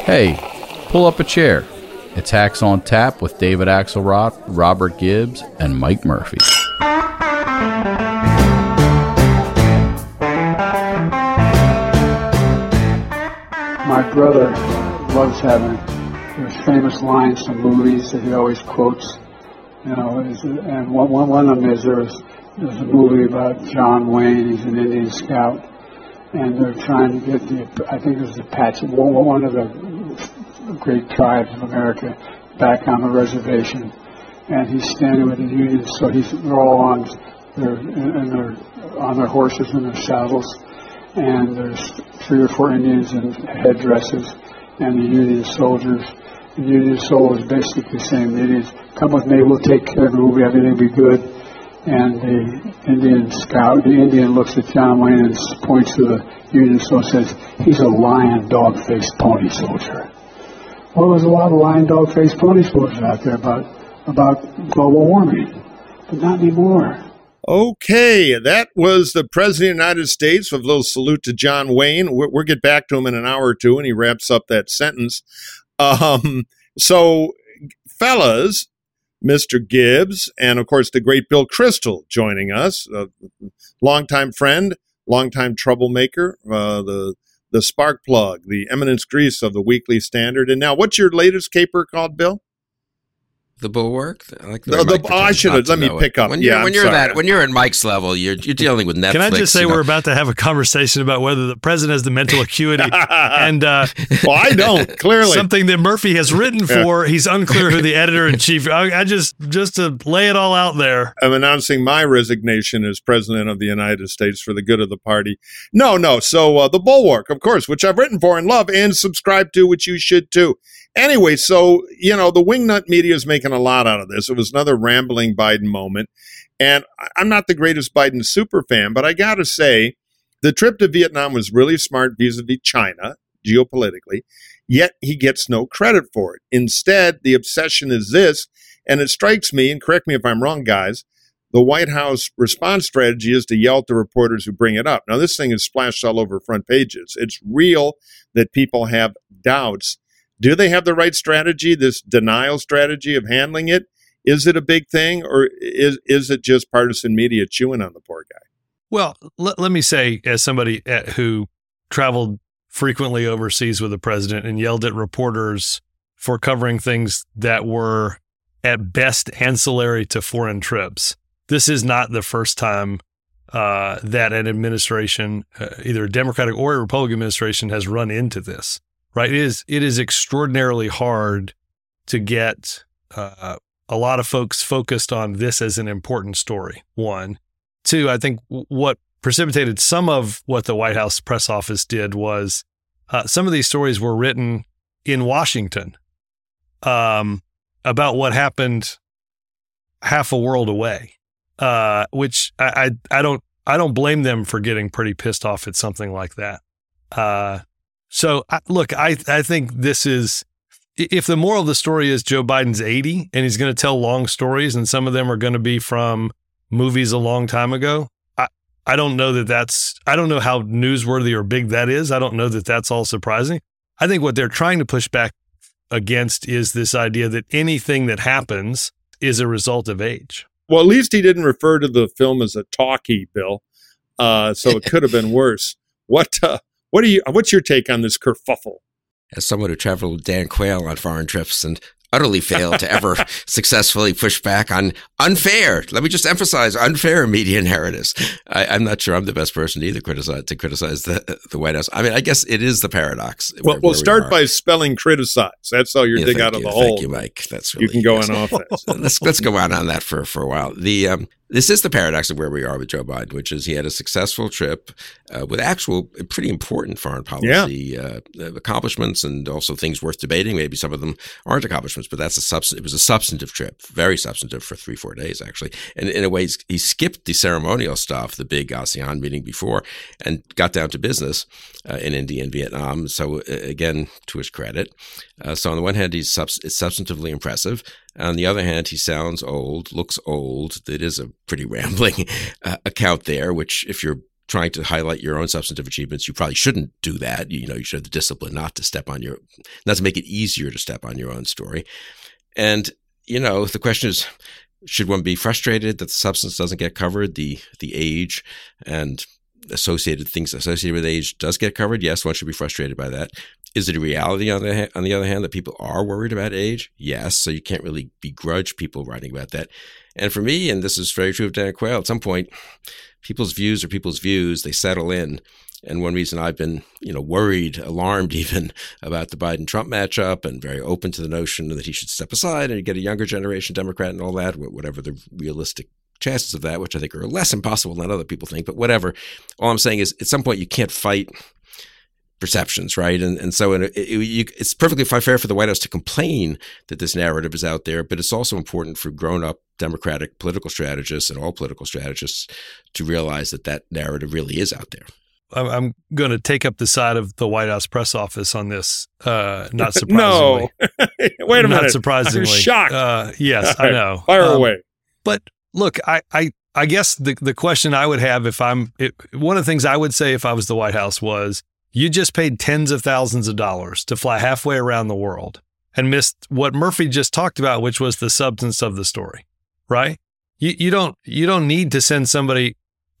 Hey, pull up a chair. It's Hacks on Tap with David Axelrod, Robert Gibbs, and Mike Murphy. My brother loves having those famous lines from movies that he always quotes. You know, and one of them is there's a movie about John Wayne. He's an Indian scout, and they're trying to get I think it was the Apache, one of the great tribes of America, back on the reservation, and he's standing with the Union. So they're all on their horses and their saddles, and there's 3 or 4 Indians in headdresses, and the Union soldiers. The Union soldiers basically saying, the Indians, come with me, we'll take care of the movie, everything will be good. And the Indian looks at John Wayne and points to the Union soldier and says, he's a lion, dog-faced pony soldier. Well, there's a lot of lion, dog-faced pony soldiers out there about global warming, but not anymore. Okay, that was the President of the United States with a little salute to John Wayne. We'll get back to him in an hour or two, and he wraps up that sentence. So, fellas, Mr. Gibbs, and of course the great Bill Kristol joining us, a longtime friend, longtime troublemaker, the spark plug, the eminence grease of the Weekly Standard. And now, what's your latest caper called, Bill? The Bulwark? Let me pick up. When you're at Mike's level, you're dealing with Netflix. Can I just say we're about to have a conversation about whether the president has the mental acuity and well, I don't, clearly. Something that Murphy has written for, he's unclear who the editor-in-chief. I just to lay it all out there. I'm announcing my resignation as president of the United States for the good of the party. No. So the Bulwark, of course, which I've written for and love and subscribe to, which you should too. Anyway, so, the wingnut media is making a lot out of this. It was another rambling Biden moment. And I'm not the greatest Biden super fan, but I got to say, the trip to Vietnam was really smart vis-a-vis China, geopolitically, yet he gets no credit for it. Instead, the obsession is this, and it strikes me, and correct me if I'm wrong, guys, the White House response strategy is to yell at the reporters who bring it up. Now, this thing is splashed all over front pages. It's real that people have doubts. Do they have the right strategy, this denial strategy of handling it? Is it a big thing, or is it just partisan media chewing on the poor guy? Well, let me say, as somebody who traveled frequently overseas with the president and yelled at reporters for covering things that were at best ancillary to foreign trips, this is not the first time that an administration, either a Democratic or a Republican administration, has run into this. Right. It is extraordinarily hard to get a lot of folks focused on this as an important story. 1. 2, I think what precipitated some of what the White House press office did was some of these stories were written in Washington about what happened half a world away, which I don't blame them for getting pretty pissed off at something like that. So, look, I think this is, if the moral of the story is Joe Biden's 80 and he's going to tell long stories and some of them are going to be from movies a long time ago, I don't know I don't know how newsworthy or big that is. I don't know that that's all surprising. I think what they're trying to push back against is this idea that anything that happens is a result of age. Well, at least he didn't refer to the film as a talkie, Bill. So it could have been worse. What's your take on this kerfuffle? As someone who traveled with Dan Quayle on foreign trips and utterly failed to ever successfully push back on unfair, let me just emphasize, unfair media narratives. I'm not sure I'm the best person to criticize the White House. I mean, I guess it is the paradox. We'll start by spelling criticize. That's how you dig out of the hole. Thank you, Mike. That's really, you can go on offense. Let's go on that for a while. This is the paradox of where we are with Joe Biden, which is he had a successful trip with actual pretty important foreign policy accomplishments and also things worth debating. Maybe some of them aren't accomplishments, but it was a substantive trip, very substantive for 3-4 days, actually. And in a way, he skipped the ceremonial stuff, the big ASEAN meeting before, and got down to business in India and Vietnam. So again, to his credit. So on the one hand, it's substantively impressive. On the other hand, he sounds old, looks old. It is a pretty rambling account there, which if you're trying to highlight your own substantive achievements, you probably shouldn't do that. You should have the discipline not to make it easier to step on your own story. And, the question is, should one be frustrated that the substance doesn't get covered? The age and things associated with age does get covered. Yes, one should be frustrated by that. Is it a reality on the other hand that people are worried about age? Yes. So you can't really begrudge people writing about that. And for me, and this is very true of Dan Quayle, at some point, people's views are people's views. They settle in. And one reason I've been, worried, alarmed even about the Biden-Trump matchup, and very open to the notion that he should step aside and get a younger generation Democrat and all that, whatever the realistic chances of that, which I think are less impossible than other people think, but whatever. All I'm saying is at some point you can't fight perceptions, right? And so it's perfectly fair for the White House to complain that this narrative is out there, but it's also important for grown-up Democratic political strategists and all political strategists to realize that narrative really is out there. I'm going to take up the side of the White House press office on this. Not surprisingly. No. Wait a minute. Not surprisingly. I'm shocked. Yes, I know. Fire away. But look, I guess the question I would have one of the things I would say if I was the White House was, you just paid tens of thousands of dollars to fly halfway around the world and missed what Murphy just talked about, which was the substance of the story, right? You don't need to send somebody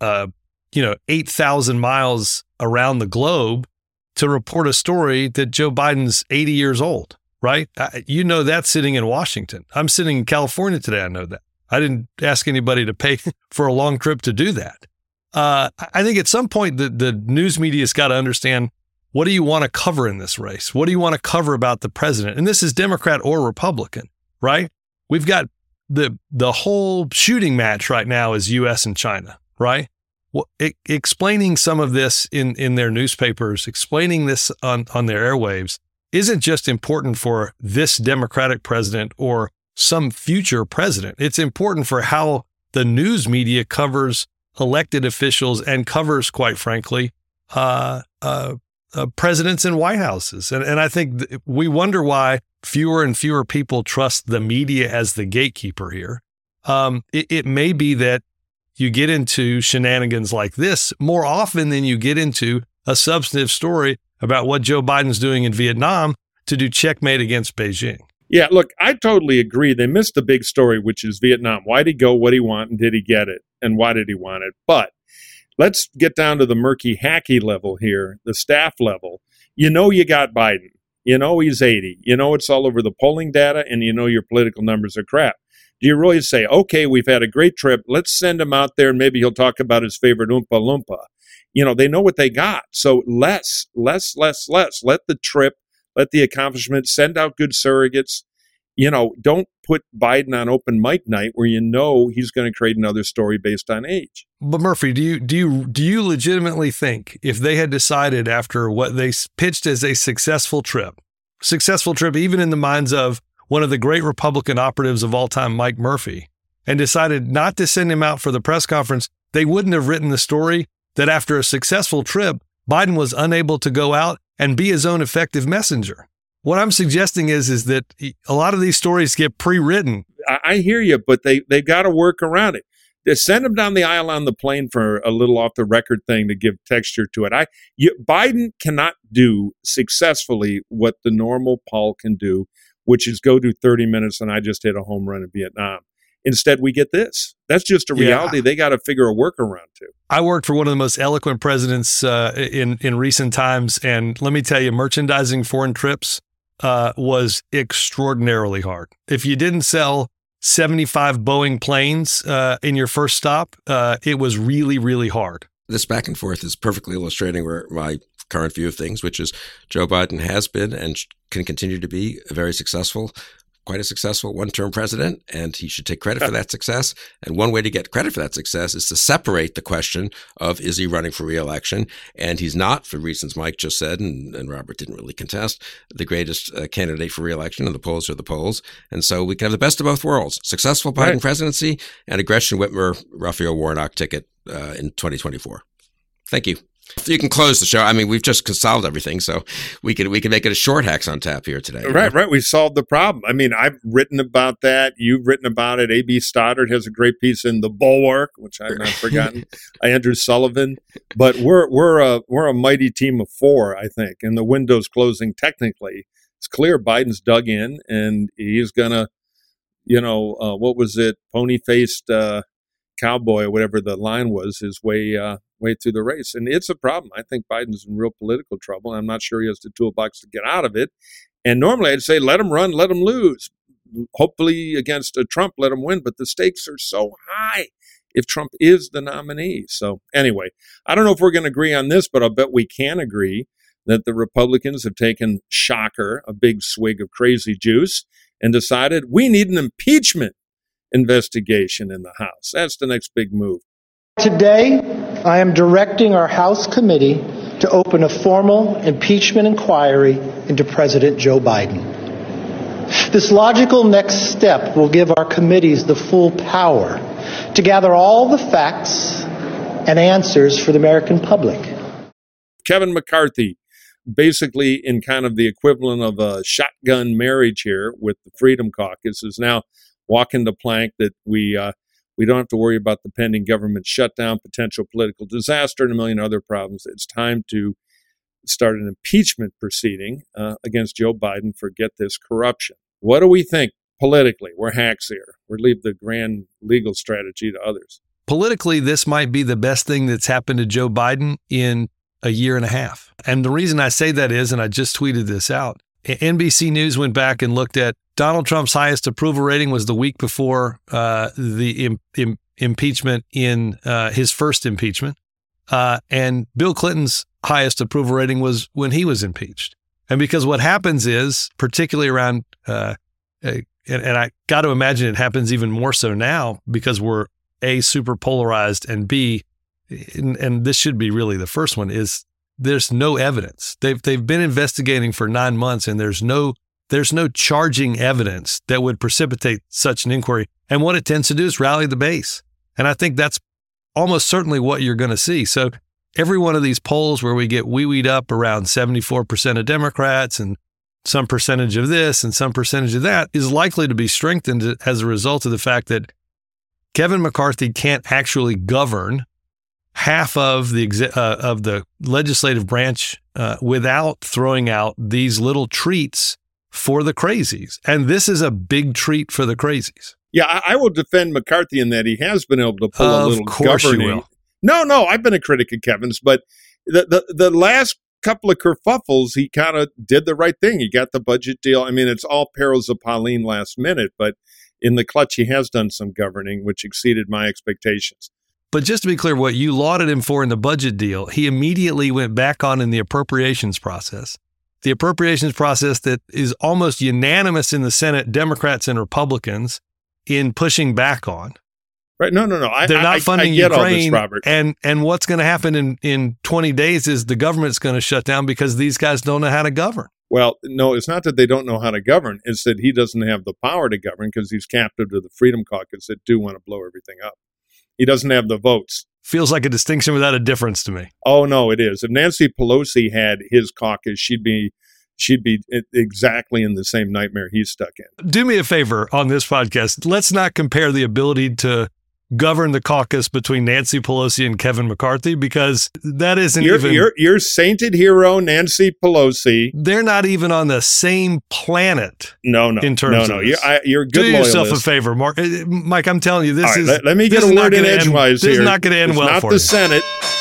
8,000 miles around the globe to report a story that Joe Biden's 80 years old, right? That's sitting in Washington. I'm sitting in California today. I know that. I didn't ask anybody to pay for a long trip to do that. I think at some point the news media's got to understand, what do you want to cover in this race? What do you want to cover about the president? And this is Democrat or Republican, right? We've got the whole shooting match right now is U.S. and China, right? Well, explaining some of this in their newspapers, explaining this on their airwaves isn't just important for this Democratic president or some future president. It's important for how the news media covers elected officials and covers, quite frankly, presidents and White Houses. And I think we wonder why fewer and fewer people trust the media as the gatekeeper here. It may be that you get into shenanigans like this more often than you get into a substantive story about what Joe Biden's doing in Vietnam to do checkmate against Beijing. Yeah, look, I totally agree. They missed the big story, which is Vietnam. Why did he go? What did he want? And did he get it? And why did he want it? But let's get down to the murky, hacky level here, the staff level. You got Biden. He's 80. It's all over the polling data, and your political numbers are crap. Do you really say, okay, we've had a great trip, let's send him out there and maybe he'll talk about his favorite Oompa Loompa? They know what they got. So less. Let the trip, let the accomplishment, send out good surrogates. Don't put Biden on open mic night where he's going to create another story based on age. But Murphy, do you legitimately think if they had decided after what they pitched as a successful trip even in the minds of one of the great Republican operatives of all time, Mike Murphy, and decided not to send him out for the press conference, they wouldn't have written the story that after a successful trip, Biden was unable to go out and be his own effective messenger? What I'm suggesting is that a lot of these stories get pre-written. I hear you, but they've got to work around it. They send him down the aisle on the plane for a little off-the-record thing to give texture to it. Biden cannot do successfully what the normal Paul can do, which is go do 30 minutes and I just hit a home run in Vietnam. Instead, we get this. That's just a reality. They got to figure a workaround to. I worked for one of the most eloquent presidents in recent times, and let me tell you, merchandising foreign trips was extraordinarily hard. If you didn't sell 75 Boeing planes in your first stop, it was really, really hard. This back and forth is perfectly illustrating where my current view of things, which is Joe Biden has been and can continue to be quite a successful one-term president, and he should take credit for that success. And one way to get credit for that success is to separate the question of, is he running for re-election? And he's not, for reasons Mike just said, and Robert didn't really contest, the greatest candidate for re-election, and the polls are the polls. And so we can have the best of both worlds, successful Biden presidency and a Gretchen Whitmer, Raphael Warnock ticket in 2024. Thank you. You can close the show. I mean, we've just solved everything, so we can make it a short Hacks on Tap here today. Right. We solved the problem. I mean, I've written about that. You've written about it. A.B. Stoddard has a great piece in The Bulwark, which I've not forgotten. Andrew Sullivan. But we're a mighty team of four, I think. And the window's closing technically. It's clear Biden's dug in, and he's gonna, what was it, pony-faced cowboy or whatever the line was, his way through the race. And it's a problem. I think Biden's in real political trouble. I'm not sure he has the toolbox to get out of it. And normally I'd say let him run, let him lose. Hopefully against Trump, let him win. But the stakes are so high if Trump is the nominee. So anyway, I don't know if we're going to agree on this, but I'll bet we can agree that the Republicans have taken, shocker, a big swig of crazy juice and decided we need an impeachment investigation in the House. That's the next big move. Today, I am directing our House committee to open a formal impeachment inquiry into President Joe Biden. This logical next step will give our committees the full power to gather all the facts and answers for the American public. Kevin McCarthy, basically in kind of the equivalent of a shotgun marriage here with the Freedom Caucus, is now walking the plank that we don't have to worry about the pending government shutdown, potential political disaster, and a million other problems. It's time to start an impeachment proceeding against Joe Biden for, get this, corruption. What do we think politically? We're hacks here. We leave the grand legal strategy to others. Politically, this might be the best thing that's happened to Joe Biden in a year and a half. And the reason I say that is, and I just tweeted this out, NBC News went back and looked at Donald Trump's highest approval rating was the week before the impeachment in his first impeachment. And Bill Clinton's highest approval rating was when he was impeached. And because what happens is, particularly around, and I got to imagine it happens even more so now because we're A, super polarized, and B, and this should be really the first one, is there's no evidence. They've been investigating for 9 months, and there's no charging evidence that would precipitate such an inquiry. And what it tends to do is rally the base. And I think that's almost certainly what you're going to see. So every one of these polls where we get wee-weed up around 74% of Democrats and some percentage of this and some percentage of that is likely to be strengthened as a result of the fact that Kevin McCarthy can't actually govern half of the legislative branch without throwing out these little treats for the crazies. And this is a big treat for the crazies. Yeah, I will defend McCarthy in that he has been able to pull a little governing. You will. No, I've been a critic of Kevin's, but the last couple of kerfuffles, he kind of did the right thing. He got the budget deal. I mean, it's all perils of Pauline last minute, but in the clutch, he has done some governing, which exceeded my expectations. But just to be clear, what you lauded him for in the budget deal, he immediately went back on in the appropriations process. The appropriations process that is almost unanimous in the Senate, Democrats and Republicans, in pushing back on. Right? No. They're not funding I get Ukraine, all this, Robert. And what's going to happen in 20 days is the government's going to shut down because these guys don't know how to govern. Well, no, it's not that they don't know how to govern. It's that he doesn't have the power to govern because he's captive to the Freedom Caucus that do want to blow everything up. He doesn't have the votes. Feels like a distinction without a difference to me. Oh, no, it is. If Nancy Pelosi had his caucus, she'd be exactly in the same nightmare he's stuck in. Do me a favor on this podcast. Let's not compare the ability to govern the caucus between Nancy Pelosi and Kevin McCarthy, because that isn't your sainted hero, Nancy Pelosi. They're not even on the same planet. No. In terms of this. You're a good Do yourself loyalist. a favor, Mark. Mike, I'm telling you, this All is. right, let me get a word in edgewise here. This is not going to end well for you. It's not the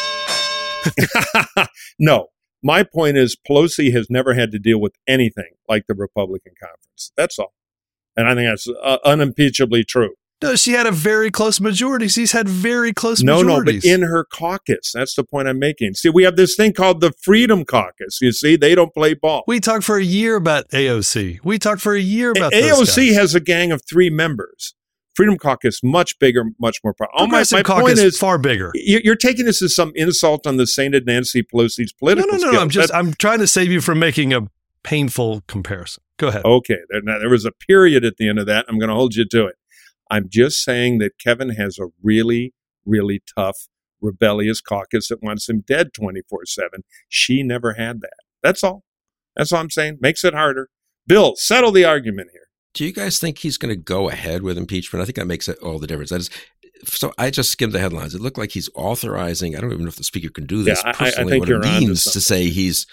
Senate. No. My point is Pelosi has never had to deal with anything like the Republican conference. That's all. And I think that's unimpeachably true. No, she had a very close majority. She's had very close majorities. No, but in her caucus. That's the point I'm making. See, we have this thing called the Freedom Caucus. You see, they don't play ball. We talked for a year about AOC. We talked for a year about those AOC guys. has a gang of 3 members. Freedom Caucus, much bigger, much more powerful. My caucus point is far bigger. You're taking this as some insult on the sainted Nancy Pelosi's political skills. No. I'm trying to save you from making a painful comparison. Go ahead. Okay. There was a period at the end of that. I'm going to hold you to it. I'm just saying that Kevin has a really, really tough rebellious caucus that wants him dead 24/7. She never had that. That's all. That's all I'm saying. Makes it harder. Bill, settle the argument here. Do you guys think he's going to go ahead with impeachment? I think that makes all the difference. So I just skimmed the headlines. It looked like he's authorizing. I don't even know if the speaker can do this. Yeah, personally, I think what you're it means onto to say he's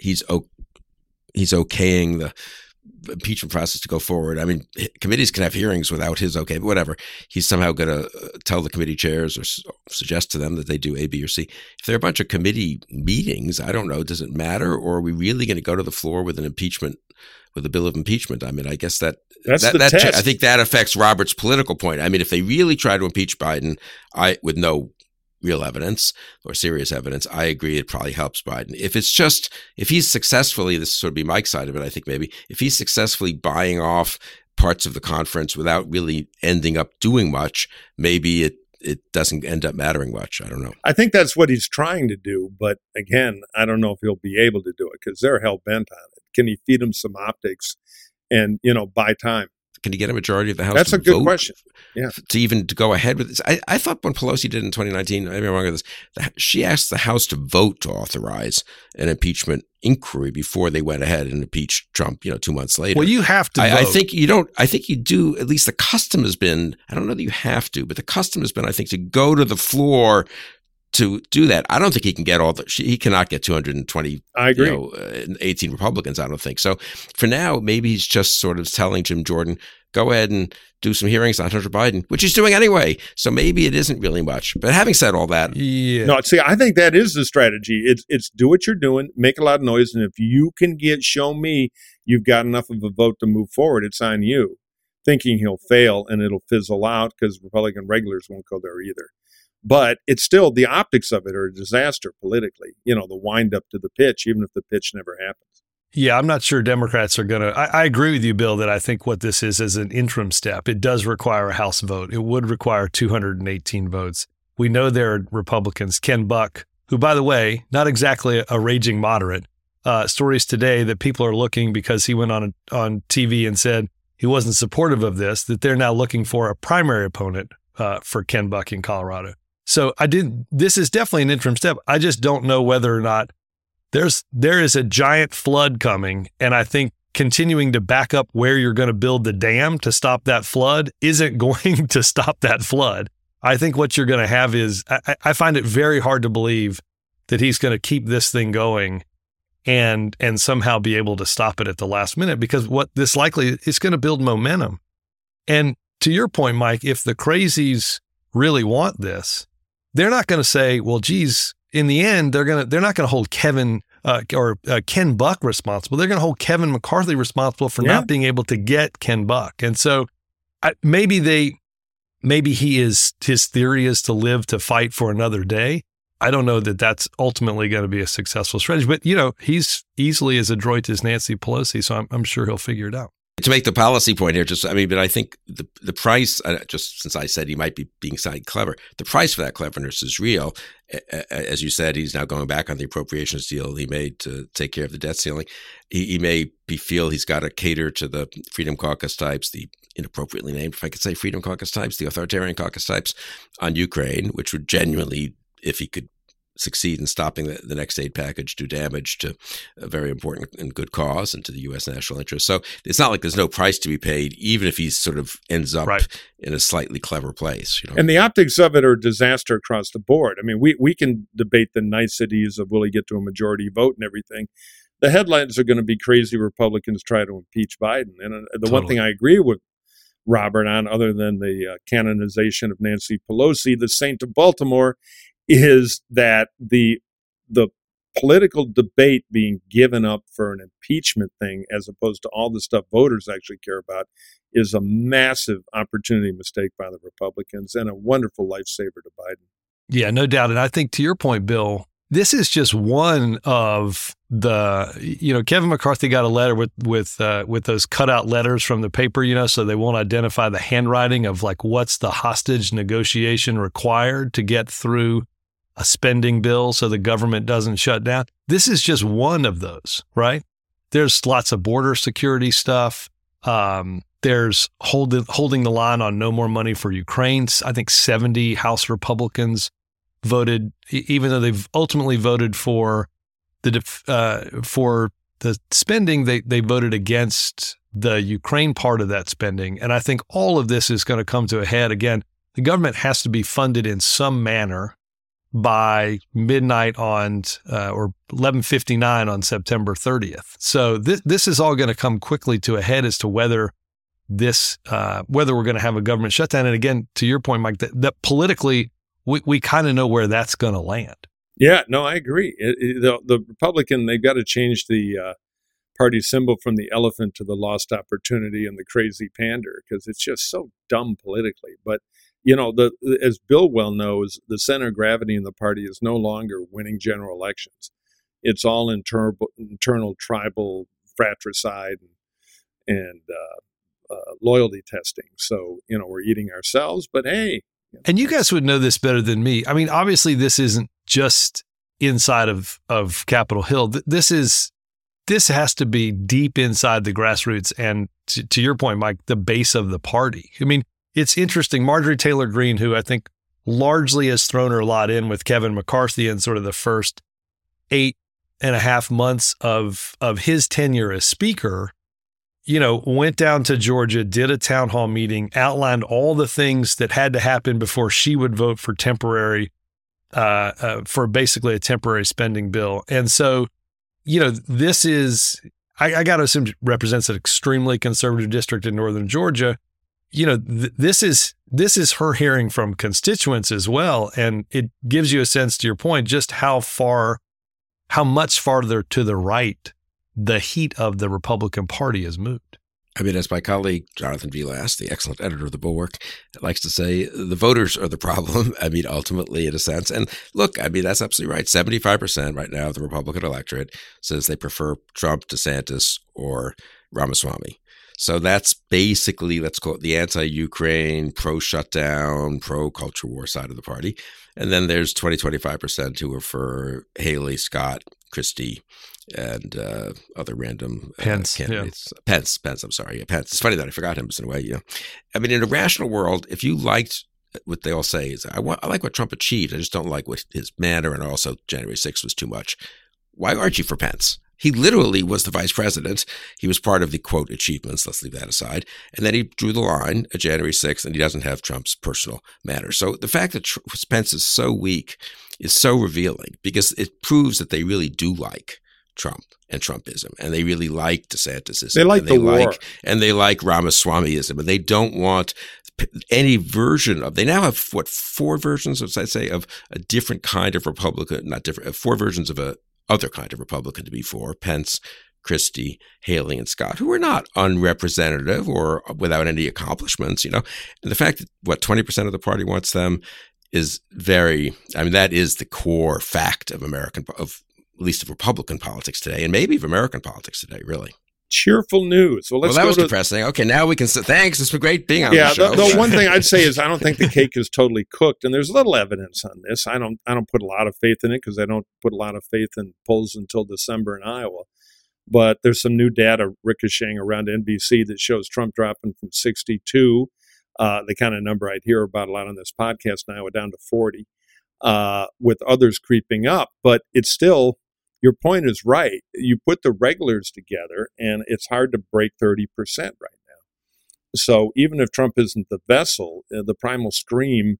okaying the impeachment process to go forward. I mean, committees can have hearings without his okay, but whatever. He's somehow going to tell the committee chairs or suggest to them that they do A, B, or C. If there are a bunch of committee meetings, I don't know, does it matter? Or are we really going to go to the floor with an impeachment, with a bill of impeachment? I mean, I guess that's the test. I think that affects Robert's political point. I mean, if they really try to impeach Biden, with no real evidence or serious evidence, I agree it probably helps Biden. If he's successfully, this would be Mike's side of it, I think maybe, if he's successfully buying off parts of the conference without really ending up doing much, maybe it doesn't end up mattering much. I don't know. I think that's what he's trying to do. But again, I don't know if he'll be able to do it because they're hell-bent on it. Can he feed them some optics and, buy time? Can he get a majority of the House? That's a good question. Yeah. To go ahead with this. I thought when Pelosi did in 2019, maybe I'm wrong with this, she asked the House to vote to authorize an impeachment inquiry before they went ahead and impeached Trump, 2 months later. Well, you have to vote. I think you don't. I think you do. At least the custom has been, I don't know that you have to, but the custom has been, I think, to go to the floor to do that. I don't think he can get he cannot get 220, I agree. 18 Republicans, I don't think. So for now, maybe he's just sort of telling Jim Jordan, go ahead and do some hearings on Hunter Biden, which he's doing anyway. So maybe it isn't really much. But having said all that. Yeah. No, see, I think that is the strategy. It's do what you're doing, make a lot of noise. And if you can show me you've got enough of a vote to move forward, it's on you. Thinking he'll fail and it'll fizzle out because Republican regulars won't go there either. But it's still, the optics of it are a disaster politically, the wind up to the pitch, even if the pitch never happens. Yeah, I'm not sure Democrats are going to. I agree with you, Bill, that I think what this is an interim step. It does require a House vote. It would require 218 votes. We know there are Republicans, Ken Buck, who, by the way, not exactly a raging moderate. Stories today that people are looking because he went on TV and said he wasn't supportive of this, that they're now looking for a primary opponent for Ken Buck in Colorado. So this is definitely an interim step. I just don't know whether or not there is a giant flood coming. And I think continuing to back up where you're going to build the dam to stop that flood isn't going to stop that flood. I think what you're going to have is, I find it very hard to believe that he's going to keep this thing going and somehow be able to stop it at the last minute, because what this likely is going to build momentum. And to your point, Mike, if the crazies really want this, they're not going to say, well, geez, in the end, they're not going to hold Ken Buck responsible. They're going to hold Kevin McCarthy responsible for not being able to get Ken Buck. And so maybe his theory is to live to fight for another day. I don't know that that's ultimately going to be a successful strategy, but he's easily as adroit as Nancy Pelosi, so I'm sure he'll figure it out. To make the policy point here, but I think the price, just since I said he might be being side clever, the price for that cleverness is real. As you said, he's now going back on the appropriations deal he made to take care of the debt ceiling. He may feel he's got to cater to the Freedom Caucus types, the inappropriately named, if I could say Freedom Caucus types, the authoritarian caucus types on Ukraine, which would genuinely, if he could succeed in stopping the next aid package, do damage to a very important and good cause and to the U.S. national interest. So it's not like there's no price to be paid, even if he sort of ends up in a slightly clever place. And the optics of it are disaster across the board. I mean, we can debate the niceties of will he get to a majority vote and everything. The headlines are going to be crazy Republicans try to impeach Biden. And one thing I agree with Robert on, other than the canonization of Nancy Pelosi, the Saint of Baltimore, is that the political debate being given up for an impeachment thing as opposed to all the stuff voters actually care about is a massive opportunity mistake by the Republicans and a wonderful lifesaver to Biden. Yeah, no doubt. And I think to your point, Bill, this is just one of the, Kevin McCarthy got a letter with those cutout letters from the paper, so they won't identify the handwriting of what's the hostage negotiation required to get through a spending bill so the government doesn't shut down. This is just one of those, right? There's lots of border security stuff. There's holding the line on no more money for Ukraine. I think 70 House Republicans voted, even though they've ultimately voted for the spending, they voted against the Ukraine part of that spending. And I think all of this is going to come to a head. Again, the government has to be funded in some manner by midnight on or 11:59 on September 30th. So this is all going to come quickly to a head as to whether we're going to have a government shutdown. And again, to your point, Mike, that politically we kind of know where that's going to land. Yeah, no, I agree. The Republican, they've got to change the party symbol from the elephant to the lost opportunity and the crazy pander, because it's just so dumb politically. But as Bill well knows, the center of gravity in the party is no longer winning general elections. It's all internal tribal fratricide and loyalty testing. So, we're eating ourselves, but hey. And you guys would know this better than me. I mean, obviously this isn't just inside of Capitol Hill. This has to be deep inside the grassroots and to your point, Mike, the base of the party. I mean, it's interesting. Marjorie Taylor Greene, who I think largely has thrown her lot in with Kevin McCarthy in sort of the first 8.5 months of his tenure as speaker, went down to Georgia, did a town hall meeting, outlined all the things that had to happen before she would vote for for basically a temporary spending bill. And so, this is, I got to assume, represents an extremely conservative district in northern Georgia. This is her hearing from constituents as well. And it gives you a sense, to your point, just how much farther to the right the heat of the Republican Party has moved. I mean, as my colleague, Jonathan Vilas, the excellent editor of The Bulwark, likes to say, the voters are the problem. I mean, ultimately, in a sense. And look, I mean, that's absolutely right. 75% right now of the Republican electorate says they prefer Trump, DeSantis, or Ramaswamy. So that's basically, let's call it the anti-Ukraine, pro-shutdown, pro-culture war side of the party. And then there's 25% who are for Haley, Scott, Christie, and other random Pence, candidates. Yeah. Pence, I'm sorry. Yeah, Pence. It's funny that I forgot him in a way. I mean, in a rational world, if you liked what they all say is, I like what Trump achieved. I just don't like what his manner, and also January 6th was too much. Why aren't you for Pence? He literally was the vice president. He was part of the, quote, achievements. Let's leave that aside. And then he drew the line at January 6th, and he doesn't have Trump's personal manner. So the fact that Pence is so weak is so revealing, because it proves that they really do like Trump and Trumpism, and they really like DeSantisism. They like the war. And they like Ramaswamyism, and they don't want any version of, they now have, 4 versions of, I'd say, of a different kind of Republican, not different, 4 versions of a other kind of Republican to be for: Pence, Christie, Haley, and Scott, who are not unrepresentative or without any accomplishments, And the fact that 20% of the party wants them is that is the core fact of at least of Republican politics today, and maybe of American politics today, really. Cheerful news. Well, that was depressing. Okay, now we can say thanks. It's been great being on the show. The one thing I'd say is I don't think the cake is totally cooked, and there's little evidence on this. I don't put a lot of faith in it, because I don't put a lot of faith in polls until December in Iowa. But there's some new data ricocheting around NBC that shows Trump dropping from 62, the kind of number I'd hear about a lot on this podcast now, down to 40, with others creeping up. But it's still, your point is right. You put the regulars together, and it's hard to break 30% right now. So even if Trump isn't the vessel, the primal stream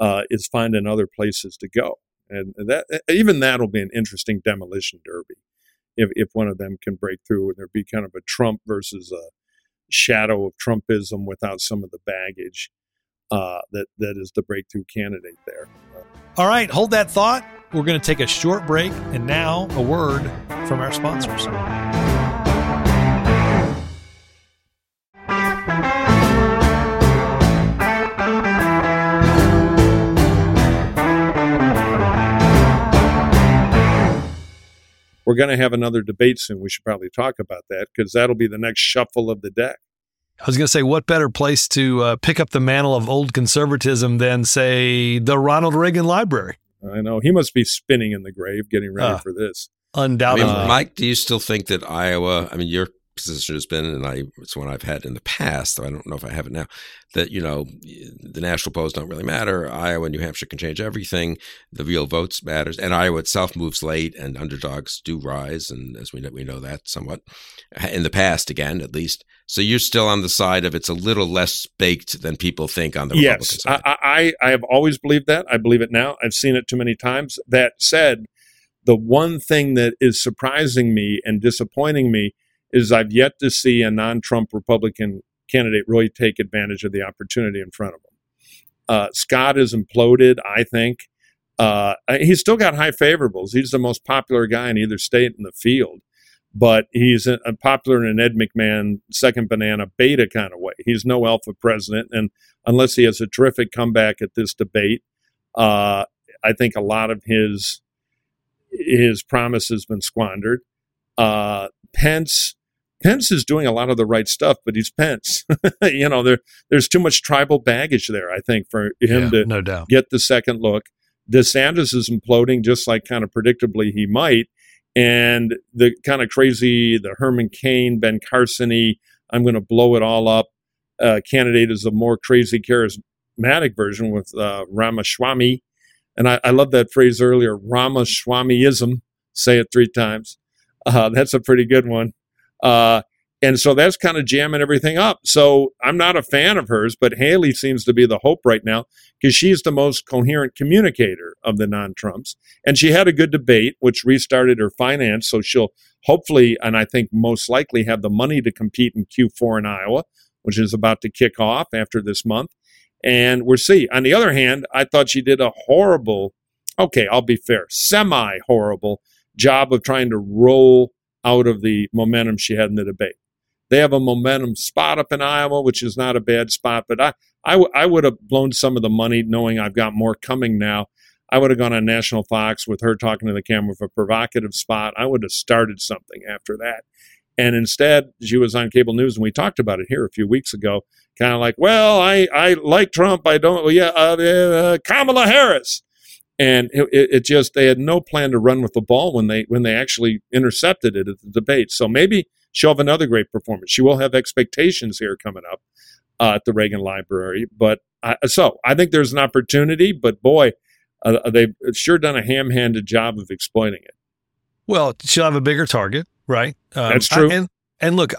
is finding other places to go. And that'll be an interesting demolition derby if one of them can break through, and there'd be kind of a Trump versus a shadow of Trumpism without some of the baggage that is the breakthrough candidate there. All right, hold that thought. We're going to take a short break, and now a word from our sponsors. We're going to have another debate soon. We should probably talk about that, because that'll be the next shuffle of the deck. I was going to say, what better place to pick up the mantle of old conservatism than, say, the Ronald Reagan Library? I know. He must be spinning in the grave getting ready for this. Undoubtedly. Mike, do you still think that Iowa, you're position has been, and it's one I've had in the past, so I don't know if I have it now, that, the national polls don't really matter. Iowa and New Hampshire can change everything. The real votes matters. And Iowa itself moves late, and underdogs do rise. And as we know that somewhat in the past, again, at least. So you're still on the side of it's a little less baked than people think on the Republican side. I have always believed that. I believe it now. I've seen it too many times. That said, the one thing that is surprising me and disappointing me is I've yet to see a non-Trump Republican candidate really take advantage of the opportunity in front of him. Scott is imploded, I think. He's still got high favorables. He's the most popular guy in either state in the field, but he's popular in an Ed McMahon second banana beta kind of way. He's no alpha president, and unless he has a terrific comeback at this debate, I think a lot of his promise has been squandered. Pence is doing a lot of the right stuff, but he's Pence. There's too much tribal baggage there, I think, for him to no doubt get the second look. DeSantis is imploding just like kind of predictably he might. And the kind of crazy, the Herman Cain, Ben Carson-y, I'm going to blow it all up candidate is a more crazy, charismatic version with Ramaswamy. And I love that phrase earlier, Ramaswamyism. Say it 3 times. That's a pretty good one. And so that's kind of jamming everything up. So I'm not a fan of hers, but Haley seems to be the hope right now because she's the most coherent communicator of the non-Trumps. And she had a good debate, which restarted her finance. So she'll hopefully, and I think most likely, have the money to compete in Q4 in Iowa, which is about to kick off after this month. And we'll see. On the other hand, I thought she did a horrible, I'll be fair, semi-horrible job of trying to roll out of the momentum she had in the debate. They have a momentum spot up in Iowa, which is not a bad spot, but I would have blown some of the money knowing I've got more coming now. I would have gone on National Fox with her talking to the camera with a provocative spot. I would have started something after that. And instead, she was on cable news, and we talked about it here a few weeks ago, kind of like, well, I like Trump. I don't, Kamala Harris. And it just, they had no plan to run with the ball when they actually intercepted it at the debate. So maybe she'll have another great performance. She will have expectations here coming up at the Reagan Library. But so I think there's an opportunity, but boy, they've sure done a ham-handed job of exploiting it. Well, she'll have a bigger target, right? That's true. And look,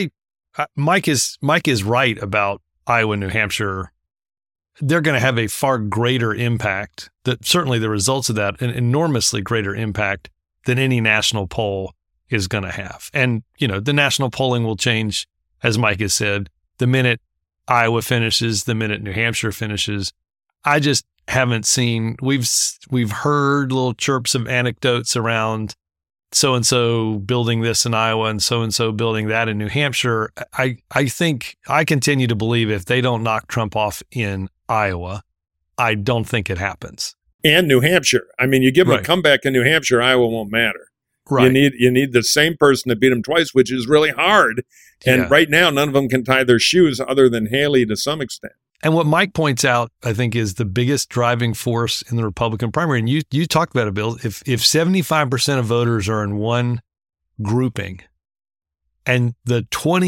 Mike is right about Iowa, New Hampshire. They're going to have a far greater impact, that certainly the results of that, an enormously greater impact than any national poll is going to have. And, the national polling will change, as Mike has said, the minute Iowa finishes, the minute New Hampshire finishes. I just haven't seen, we've heard little chirps of anecdotes around so-and-so building this in Iowa and so-and-so building that in New Hampshire. I think, I continue to believe if they don't knock Trump off in Iowa, I don't think it happens. And New Hampshire. I mean, you give them a comeback in New Hampshire, Iowa won't matter. Right. You need the same person to beat them twice, which is really hard. And right now, none of them can tie their shoes other than Haley to some extent. And what Mike points out, I think, is the biggest driving force in the Republican primary. And you talked about it, Bill. If 75% of voters are in one grouping and the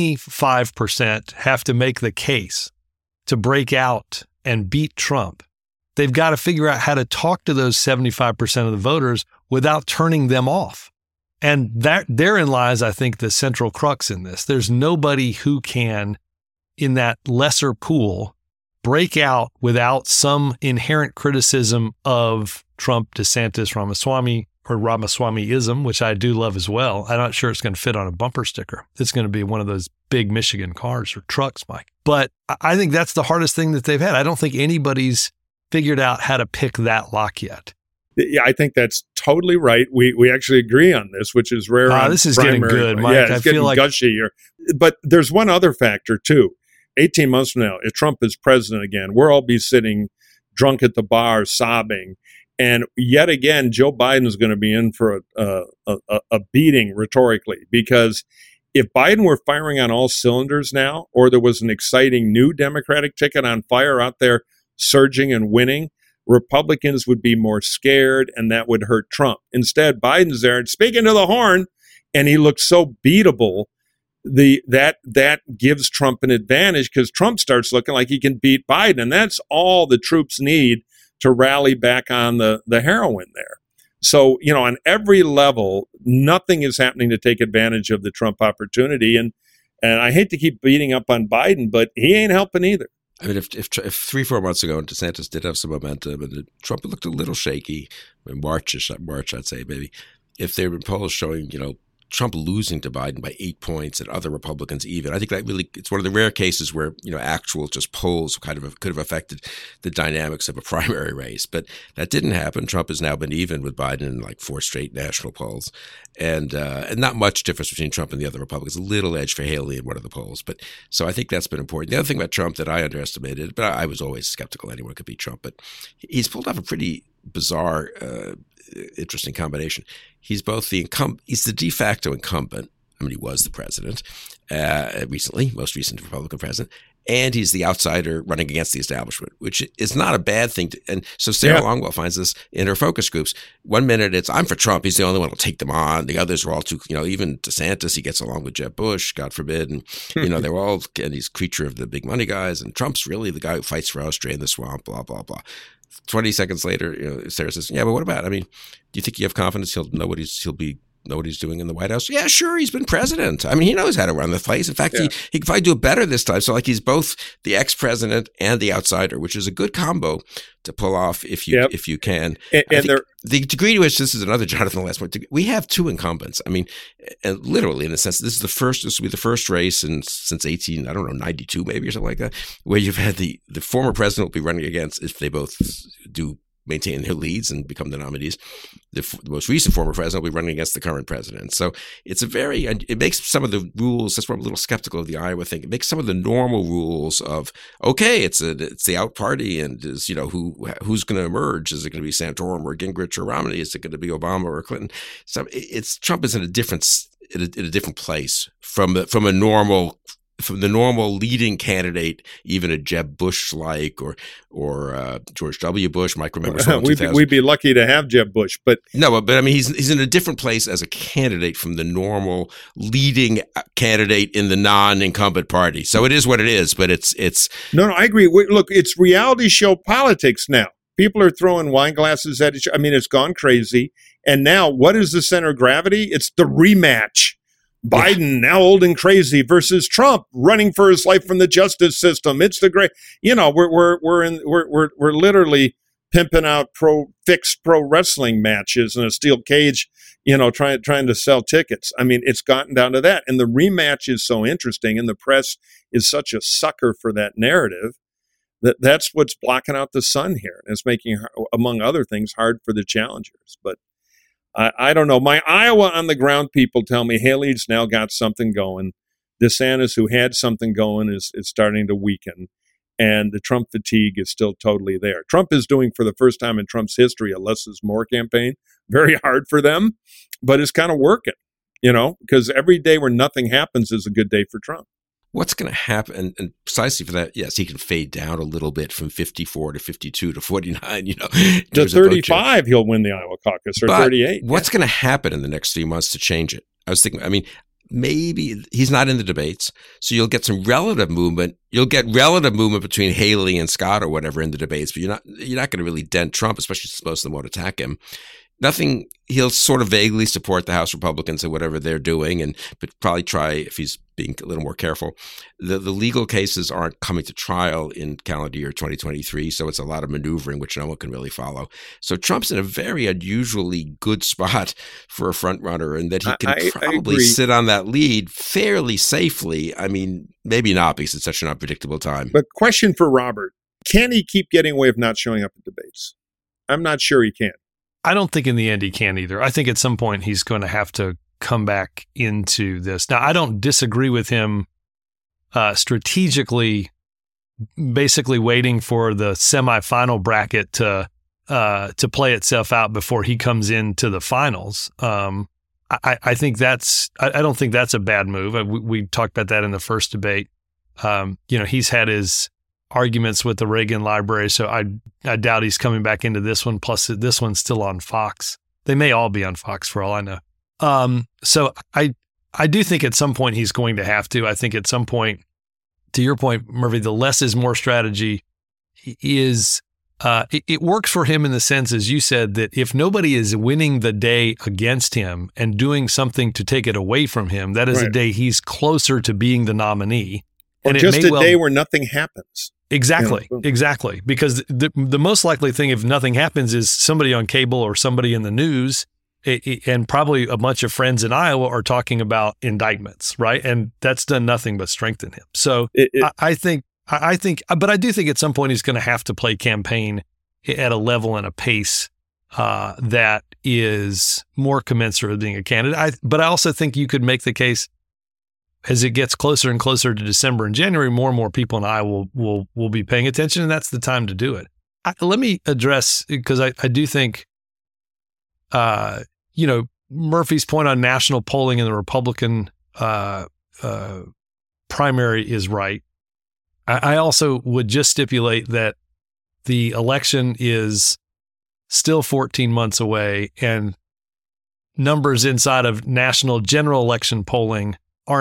25% have to make the case to break out and beat Trump, they've got to figure out how to talk to those 75% of the voters without turning them off. And therein lies, I think, the central crux in this. There's nobody who can, in that lesser pool, break out without some inherent criticism of Trump, DeSantis, Ramaswamy, or Ramaswamyism, which I do love as well. I'm not sure it's going to fit on a bumper sticker. It's going to be one of those big Michigan cars or trucks, Mike. But I think that's the hardest thing that they've had. I don't think anybody's figured out how to pick that lock yet. Yeah, I think that's totally right. We actually agree on this, which is rare. This is getting good, Mike. Yeah, it's getting gushy here. But there's one other factor, too. 18 months from now, if Trump is president again, we'll all be sitting drunk at the bar, sobbing. And yet again, Joe Biden is going to be in for a beating rhetorically, because if Biden were firing on all cylinders now, or there was an exciting new Democratic ticket on fire out there surging and winning, Republicans would be more scared, and that would hurt Trump. Instead, Biden's there and speaking to the horn, and he looks so beatable that gives Trump an advantage because Trump starts looking like he can beat Biden, and that's all the troops need to rally back on the heroin there. So, on every level, nothing is happening to take advantage of the Trump opportunity. And I hate to keep beating up on Biden, but he ain't helping either. I mean, if 3-4 months ago, DeSantis did have some momentum, and Trump looked a little shaky in March, I'd say, maybe. If there were polls showing, Trump losing to Biden by 8 points and other Republicans even, I think that really, it's one of the rare cases where, actual just polls could have affected the dynamics of a primary race. But that didn't happen. Trump has now been even with Biden in like 4 straight national polls. And not much difference between Trump and the other Republicans, a little edge for Haley in one of the polls. But so I think that's been important. The other thing about Trump that I underestimated, but I was always skeptical anyone could beat Trump, but he's pulled off a pretty bizarre, interesting combination. He's both he's the de facto incumbent. I mean, he was the president recently, most recent Republican president, and he's the outsider running against the establishment, which is not a bad thing. And so Sarah Longwell finds this in her focus groups. 1 minute it's, I'm for Trump. He's the only one who'll take them on. The others are all too, even DeSantis, he gets along with Jeb Bush, God forbid. And, they're all, and he's creature of the big money guys. And Trump's really the guy who fights for us, drain the swamp, blah, blah, blah. 20 seconds later, Sarah says, yeah, but what about, do you think you have confidence he'll know what he's doing in the White House? Yeah, sure. He's been president. I mean, he knows how to run the place. In fact, he can probably do it better this time. So he's both the ex-president and the outsider, which is a good combo to pull off if you can. And the degree to which this is another Jonathan last point, we have 2 incumbents. I mean, and literally in a sense, this will be the first race since 92 maybe or something like that, where you've had the former president will be running against, if they both do maintain their leads and become the nominees, the most recent former president will be running against the current president. So it makes some of the rules, that's why I'm a little skeptical of the Iowa thing. It makes some of the normal rules of, okay, it's the out party, and is, who's going to emerge? Is it going to be Santorum or Gingrich or Romney? Is it going to be Obama or Clinton? So Trump is in a different place from the normal leading candidate, even a Jeb Bush-like or George W. Bush. Mike remembers we'd be lucky to have Jeb Bush, but he's in a different place as a candidate from the normal leading candidate in the non-incumbent party. So it is what it is, but it's no, I agree. Look, it's reality show politics now. People are throwing wine glasses at each other. I mean, it's gone crazy. And now, what is the center of gravity? It's the rematch. Biden, now old and crazy, versus Trump running for his life from the justice system. It's the great, we're literally pimping out fixed pro wrestling matches in a steel cage, trying to sell tickets. I mean, it's gotten down to that. And the rematch is so interesting, and the press is such a sucker for that narrative that's what's blocking out the sun here. And it's making, among other things, hard for the challengers. But I don't know. My Iowa on the ground people tell me Haley's now got something going. DeSantis, who had something going, is starting to weaken. And the Trump fatigue is still totally there. Trump is doing, for the first time in Trump's history, a less is more campaign. Very hard for them, but it's kind of working, because every day where nothing happens is a good day for Trump. What's going to happen, and precisely for that, yes, he can fade down a little bit from 54 to 52 to 49, To 35, he'll win the Iowa caucus, or 38. What's going to happen in the next 3 months to change it? I was thinking, maybe he's not in the debates, so you'll get some relative movement. You'll get relative movement between Haley and Scott or whatever in the debates, but you're not going to really dent Trump, especially since most of them won't attack him. Nothing. He'll sort of vaguely support the House Republicans and whatever they're doing, but probably try, if he's being a little more careful. The legal cases aren't coming to trial in calendar year 2023, so it's a lot of maneuvering, which no one can really follow. So Trump's in a very unusually good spot for a front runner, and that he can probably sit on that lead fairly safely. Maybe not, because it's such an unpredictable time. But question for Robert: can he keep getting away with not showing up at debates? I'm not sure he can. I don't think in the end he can either. I think at some point he's going to have to come back into this. Now, I don't disagree with him strategically, basically waiting for the semifinal bracket to play itself out before he comes into the finals. I think I don't think that's a bad move. We talked about that in the first debate. He's had his arguments with the Reagan Library, so I doubt he's coming back into this one. Plus, this one's still on Fox. They may all be on Fox for all I know. So I do think at some point he's going to have to. I think at some point, to your point, Murphy, the less is more strategy is it works for him in the sense, as you said, that if nobody is winning the day against him and doing something to take it away from him, that is a day he's closer to being the nominee. Or and just day where nothing happens. Exactly, exactly. Because the most likely thing, if nothing happens, is somebody on cable or somebody in the news, and probably a bunch of friends in Iowa are talking about indictments, right? And that's done nothing but strengthen him. So I think, but I do think at some point he's going to have to play campaign at a level and a pace that is more commensurate with being a candidate. But I also think you could make the case, as it gets closer and closer to December and January, more and more people in Iowa will be paying attention, and that's the time to do it. Let me address, because I do think, Murphy's point on national polling in the Republican primary is right. I also would just stipulate that the election is still 14 months away, and numbers inside of national general election polling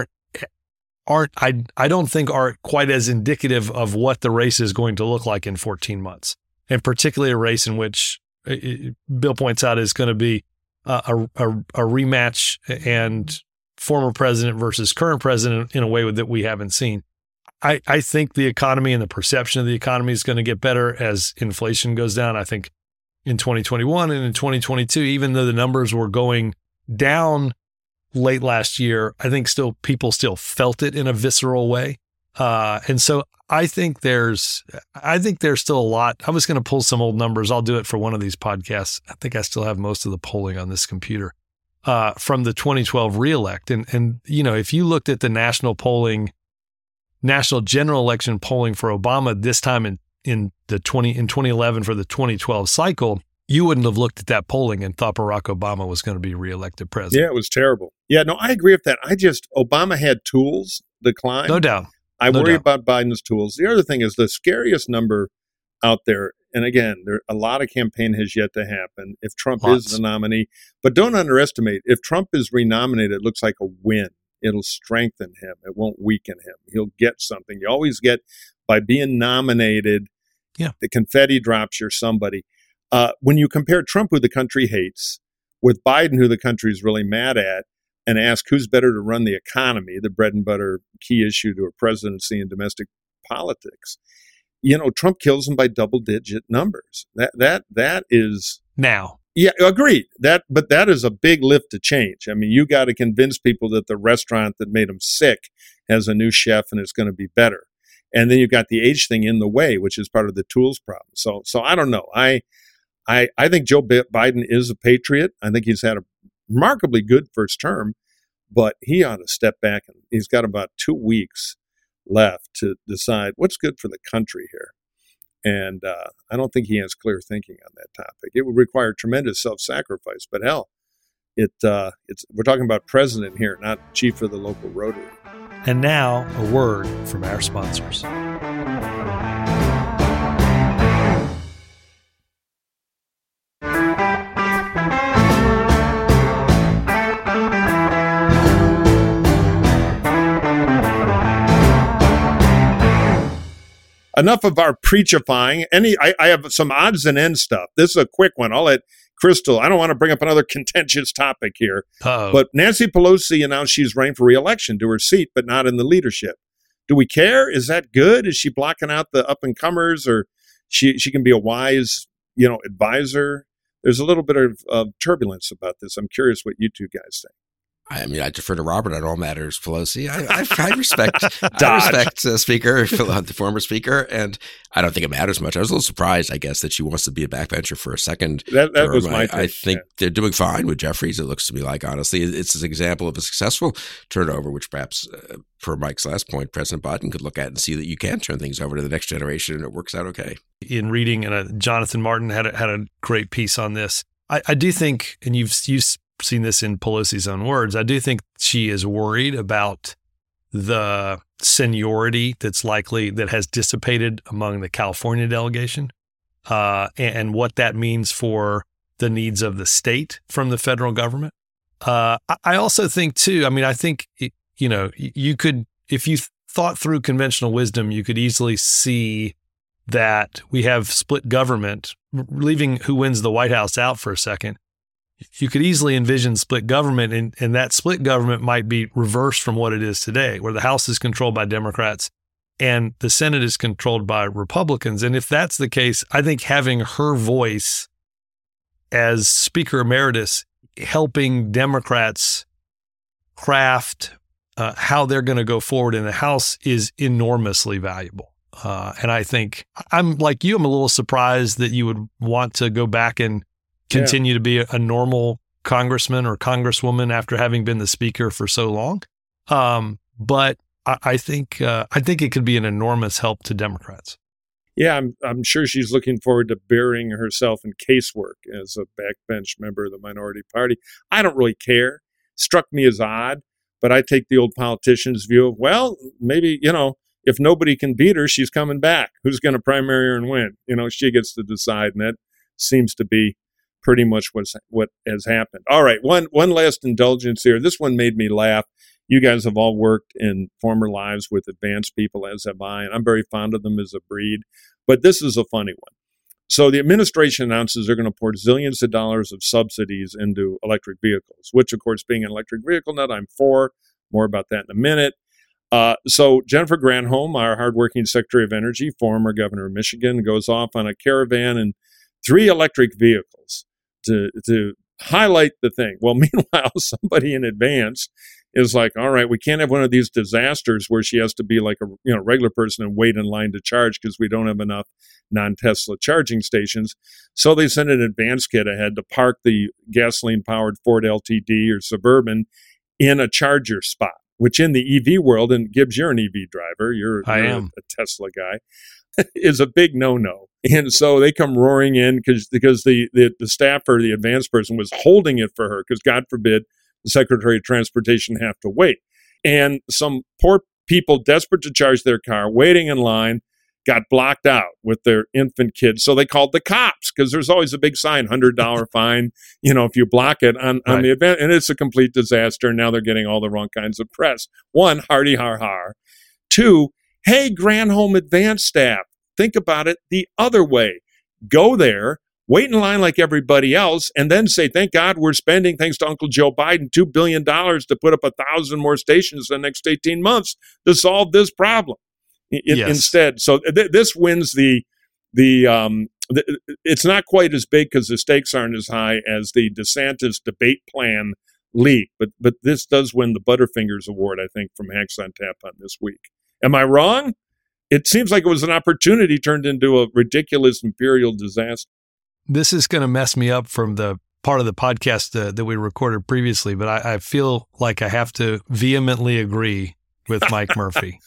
I don't think are quite as indicative of what the race is going to look like in 14 months, and particularly a race in which Bill points out is going to be a rematch and former president versus current president in a way that we haven't seen. I think the economy and the perception of the economy is going to get better as inflation goes down. I think in 2021 and in 2022, even though the numbers were going down late last year, I think people still felt it in a visceral way. And so I think there's still a lot. I was going to pull some old numbers. I'll do it for one of these podcasts. I think I still have most of the polling on this computer from the 2012 reelect. And if you looked at the national general election polling for Obama this time in 2011 for the 2012 cycle, you wouldn't have looked at that polling and thought Barack Obama was going to be reelected president. Yeah, it was terrible. Yeah, no, I agree with that. Obama had tools decline. No doubt. I worry about Biden's tools. The other thing is the scariest number out there, and again, a lot of campaign has yet to happen if Trump is the nominee. But don't underestimate, if Trump is renominated, it looks like a win. It'll strengthen him. It won't weaken him. He'll get something. You always get, by being nominated, the confetti drops, you're somebody. When you compare Trump, who the country hates, with Biden, who the country is really mad at, and ask who's better to run the economy, the bread and butter key issue to a presidency and domestic politics, Trump kills him by double-digit numbers. That is now. Yeah, agreed. But that is a big lift to change. I mean, you got to convince people that the restaurant that made them sick has a new chef and it's going to be better. And then you've got the age thing in the way, which is part of the tools problem. So I don't know. I think Joe Biden is a patriot. I think he's had a remarkably good first term, but he ought to step back, and he's got about 2 weeks left to decide what's good for the country here. And I don't think he has clear thinking on that topic. It would require tremendous self-sacrifice, but hell, we're talking about president here, not chief of the local Rotary. And now a word from our sponsors. Enough of our preachifying. I have some odds and ends stuff. This is a quick one. I'll let Crystal, I don't want to bring up another contentious topic here, but Nancy Pelosi announced she's running for re-election to her seat, but not in the leadership. Do we care? Is that good? Is she blocking out the up-and-comers, or she can be a wise, advisor? There's a little bit of turbulence about this. I'm curious what you two guys think. I mean, I defer to Robert on all matters, Pelosi. I respect Speaker, the former Speaker, and I don't think it matters much. I was a little surprised, I guess, that she wants to be a backbencher for a second that term. Was my I think they're doing fine with Jeffries, it looks to me like, honestly. It's an example of a successful turnover, which perhaps, per Mike's last point, President Biden could look at and see that you can turn things over to the next generation and it works out okay. In reading, and Jonathan Martin had a great piece on this. I do think, and you've seen this in Pelosi's own words, I do think she is worried about the seniority that has dissipated among the California delegation, and what that means for the needs of the state from the federal government. I also think too, I mean, I think, you could, if you thought through conventional wisdom, you could easily see that we have split government, leaving who wins the White House out for a second. You could easily envision split government, and that split government might be reversed from what it is today, where the House is controlled by Democrats and the Senate is controlled by Republicans. And if that's the case, I think having her voice as Speaker Emeritus, helping Democrats craft how they're going to go forward in the House is enormously valuable. And I think I'm like you, I'm a little surprised that you would want to go back and continue to be a normal congressman or congresswoman after having been the speaker for so long. But I think it could be an enormous help to Democrats. Yeah, I'm sure she's looking forward to burying herself in casework as a backbench member of the minority party. I don't really care. Struck me as odd, but I take the old politician's view of, well, maybe, if nobody can beat her, she's coming back. Who's going to primary her and win? She gets to decide, and that seems to be pretty much what has happened. All right, one last indulgence here. This one made me laugh. You guys have all worked in former lives with advanced people, as have I, and I'm very fond of them as a breed. But this is a funny one. So the administration announces they're going to pour zillions of dollars of subsidies into electric vehicles, which, of course, being an electric vehicle nut, I'm for. More about that in a minute. So Jennifer Granholm, our hardworking Secretary of Energy, former governor of Michigan, goes off on a caravan and 3 electric vehicles to highlight the thing. Well, meanwhile, somebody in advance is like, all right, we can't have one of these disasters where she has to be like a regular person and wait in line to charge because we don't have enough non-Tesla charging stations. So they send an advance kit ahead to park the gasoline-powered Ford LTD or Suburban in a charger spot, which in the EV world, and Gibbs, you're an EV driver, you're a Tesla guy, is a big no-no. And so they come roaring in because the staffer, the advance person, was holding it for her because, God forbid, the Secretary of Transportation have to wait. And some poor people desperate to charge their car, waiting in line, got blocked out with their infant kids. So they called the cops because there's always a big sign, $100 fine, if you block it on the event. And it's a complete disaster. And now they're getting all the wrong kinds of press. 1, hardy har har. 2, hey, Granholm advance staff, think about it the other way. Go there, wait in line like everybody else, and then say, thank God we're spending, thanks to Uncle Joe Biden, $2 billion to put up 1,000 more stations in the next 18 months to solve this problem. Instead, so this wins it's not quite as big because the stakes aren't as high as the DeSantis debate plan leak, but this does win the Butterfingers Award, I think, from Hacks on Tap on this week. Am I wrong? It seems like it was an opportunity turned into a ridiculous imperial disaster. This is going to mess me up from the part of the podcast that we recorded previously, but I feel like I have to vehemently agree with Mike Murphy.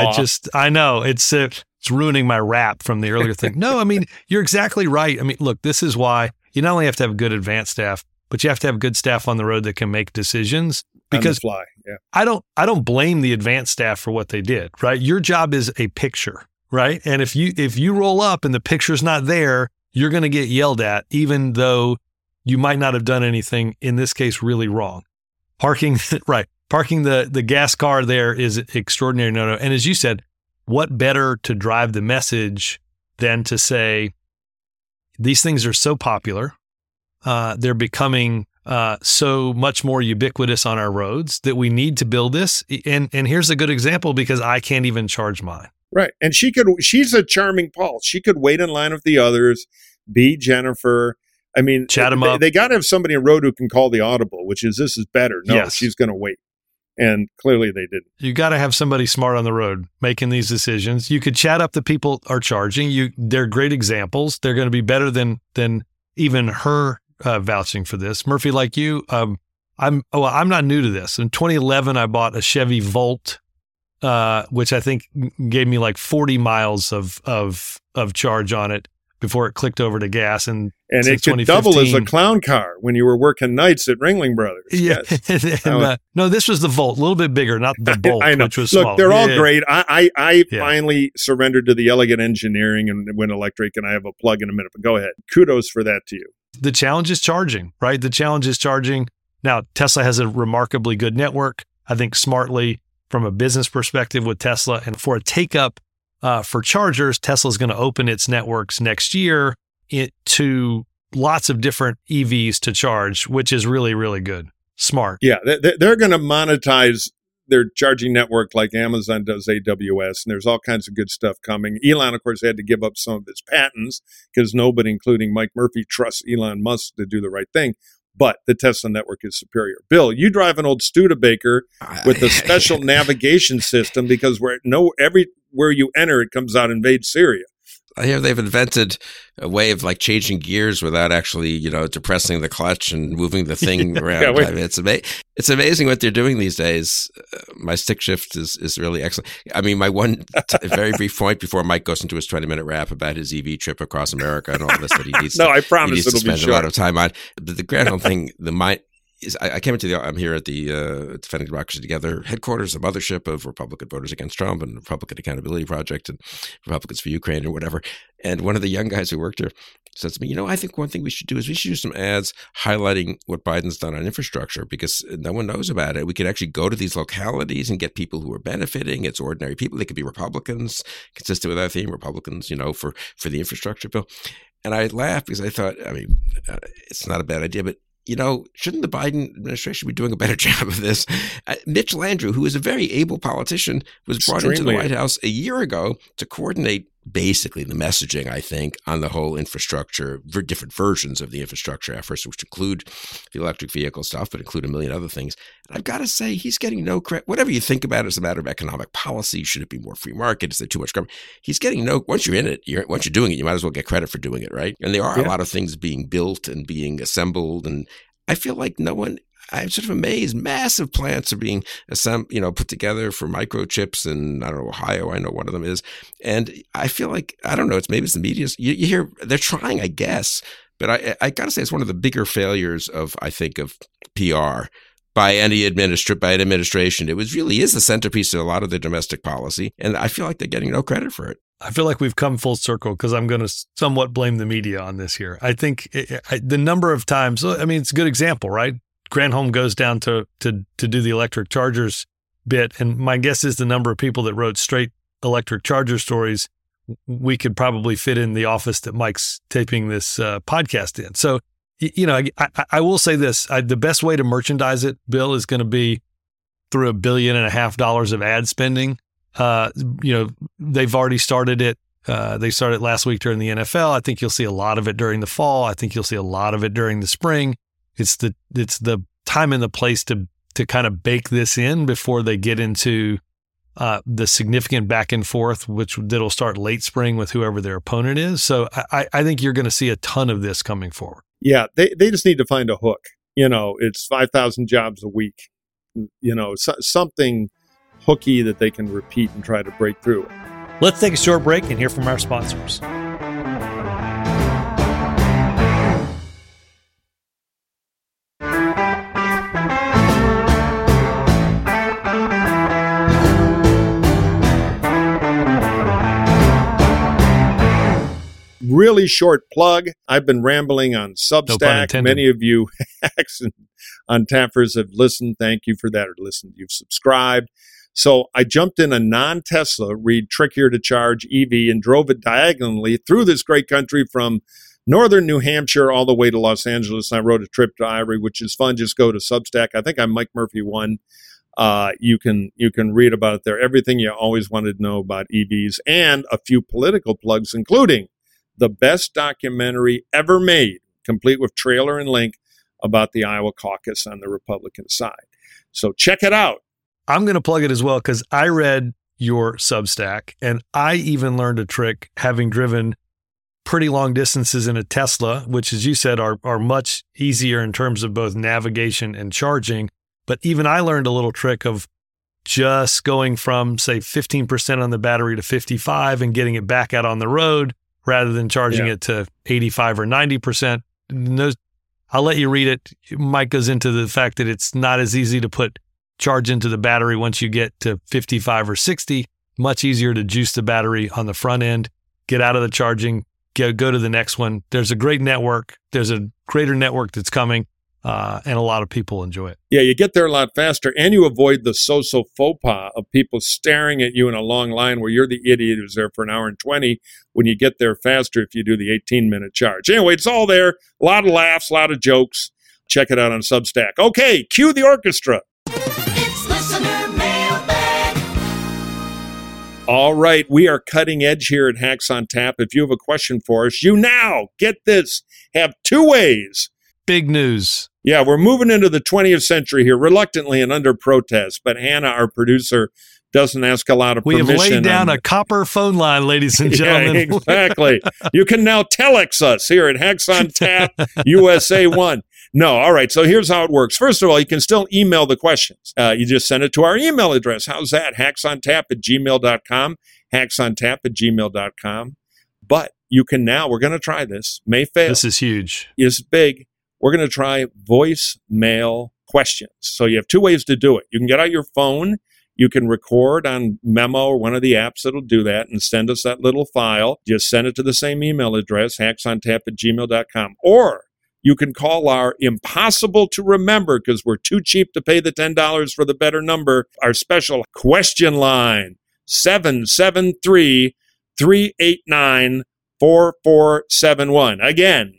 I know it's ruining my rap from the earlier thing. No, I mean, you're exactly right. I mean, look, this is why you not only have to have good advance staff, but you have to have good staff on the road that can make decisions. Because on the fly, yeah. I don't blame the advance staff for what they did, right? Your job is a picture, right? And if you roll up and the picture's not there, you're going to get yelled at, even though you might not have done anything, in this case, really wrong. Parking, right. Parking the gas car there is extraordinary no-no. And as you said, what better to drive the message than to say, these things are so popular, they're becoming so much more ubiquitous on our roads that we need to build this. And here's a good example because I can't even charge mine. Right. And she's a charming Paul. She could wait in line with the others, be Jennifer. I mean, chat them up. They got to have somebody in road who can call the audible, which is, this is better. No, yes. She's going to wait. And clearly they didn't. You got to have somebody smart on the road making these decisions. You could chat up the people are charging. They're great examples. They're going to be better than even her vouching for this. Murphy, like you, I'm not new to this. In 2011, I bought a Chevy Volt, which I think gave me like 40 miles of charge on it before it clicked over to gas. And it could double as a clown car when you were working nights at Ringling Brothers. Yeah. Yes. No, this was the Volt, a little bit bigger, not the Bolt, I know. Which was Look, small. They're all great. I finally surrendered to the elegant engineering and went electric, and I have a plug in a minute, but go ahead. Kudos for that to you. The challenge is charging, right? The challenge is charging. Now, Tesla has a remarkably good network. I think smartly from a business perspective with Tesla, and for a take-up for chargers, Tesla's going to open its networks next year to lots of different EVs to charge, which is really, really good. Smart. Yeah, they're going to monetize their charging network like Amazon does AWS, and there's all kinds of good stuff coming. Elon, of course, had to give up some of his patents because nobody, including Mike Murphy, trusts Elon Musk to do the right thing. But the Tesla network is superior. Bill, you drive an old Studebaker with a special navigation system because everywhere you enter, it comes out invade Syria. I hear they've invented a way of like changing gears without actually, depressing the clutch and moving the thing around. Yeah, I mean, it's amazing what they're doing these days. My stick shift is really excellent. I mean, my one very brief point before Mike goes into his 20-minute rap about his EV trip across America and all this that he needs. I promise he needs it'll to spend be short. a lot of time on. But the Granholm thing, I came I'm here at the Defending Democracy Together headquarters, the mothership of Republican Voters Against Trump and Republican Accountability Project and Republicans for Ukraine or whatever. And one of the young guys who worked here says to me, I think one thing we should do is we should do some ads highlighting what Biden's done on infrastructure because no one knows about it. We could actually go to these localities and get people who are benefiting. It's ordinary people. They could be Republicans, consistent with our theme, Republicans, for the infrastructure bill. And I laughed because I thought, it's not a bad idea, but shouldn't the Biden administration be doing a better job of this? Mitch Landrieu, who is a very able politician, was brought into the White House a year ago to coordinate basically the messaging, I think, on the whole infrastructure, different versions of the infrastructure efforts, which include the electric vehicle stuff, but include a million other things. And I've got to say, he's getting no credit. Whatever you think about it as a matter of economic policy, should it be more free market? Is there too much government? He's getting once you're in it, once you're doing it, you might as well get credit for doing it, right? And there are a lot of things being built and being assembled. And I feel like I'm sort of amazed. Massive plants are being put together for microchips in, Ohio. I know one of them is. And I feel like, I don't know, maybe it's the media. You hear they're trying, I guess. But I got to say, it's one of the bigger failures of PR by any administration. It really is the centerpiece of a lot of their domestic policy. And I feel like they're getting no credit for it. I feel like we've come full circle because I'm going to somewhat blame the media on this here. I think the number of times, it's a good example, right? Granholm goes down to do the electric chargers bit. And my guess is the number of people that wrote straight electric charger stories, we could probably fit in the office that Mike's taping this podcast in. So, I will say this, the best way to merchandise it, Bill, is going to be through $1.5 billion of ad spending. They've already started it. They started last week during the NFL. I think you'll see a lot of it during the fall. I think you'll see a lot of it during the spring. It's the time and the place to kind of bake this in before they get into the significant back and forth, that'll start late spring with whoever their opponent is. So I think you're going to see a ton of this coming forward. Yeah, they just need to find a hook. It's 5,000 jobs a week. Something hooky that they can repeat and try to break through. Let's take a short break and hear from our sponsors. Really short plug. I've been rambling on Substack. No, many of you on Tappers have listened. Thank you for that. Or listened. You've subscribed. So I jumped in a non-Tesla, read Trickier to Charge EV, and drove it diagonally through this great country from northern New Hampshire all the way to Los Angeles. I wrote a trip diary, which is fun. Just go to Substack. I think I'm Mike Murphy 1. You can read about it there. Everything you always wanted to know about EVs, and a few political plugs, including the best documentary ever made, complete with trailer and link, about the Iowa caucus on the Republican side. So check it out. I'm going to plug it as well because I read your Substack and I even learned a trick having driven pretty long distances in a Tesla, which, as you said, are much easier in terms of both navigation and charging. But even I learned a little trick of just going from, say, 15% on the battery to 55 and getting it back out on the road rather than charging it to 85 or 90%. I'll let you read it. Mike goes into the fact that it's not as easy to put charge into the battery once you get to 55 or 60. Much easier to juice the battery on the front end, get out of the charging, go to the next one. There's a great network. There's a greater network that's coming. and a lot of people enjoy it. Yeah, you get there a lot faster, and you avoid the so-so faux pas of people staring at you in a long line where you're the idiot who's there for an hour and 20 when you get there faster if you do the 18-minute charge. Anyway, it's all there. A lot of laughs, a lot of jokes. Check it out on Substack. Okay, cue the orchestra. It's listener mailbag. All right, we are cutting edge here at Hacks on Tap. If you have a question for us, you now, get this, have two ways. Big news. Yeah, we're moving into the 20th century here, reluctantly and under protest. But Hannah, our producer, doesn't ask a lot of permission. We have laid down a copper phone line, ladies and gentlemen. Yeah, exactly. You can now telex us here at Hacks on Tap, USA 1. No, all right. So here's how it works. First of all, you can still email the questions. You just send it to our email address. How's that? hacksontap@gmail.com. hacksontap@gmail.com. But you can now, we're going to try this. May fail. This is huge. Is big. We're going to try voicemail questions. So you have two ways to do it. You can get out your phone. You can record on Memo or one of the apps that'll do that and send us that little file. Just send it to the same email address, hacksontap@gmail.com. Or you can call our impossible to remember, because we're too cheap to pay the $10 for the better number, our special question line, 773-389-4471. Again,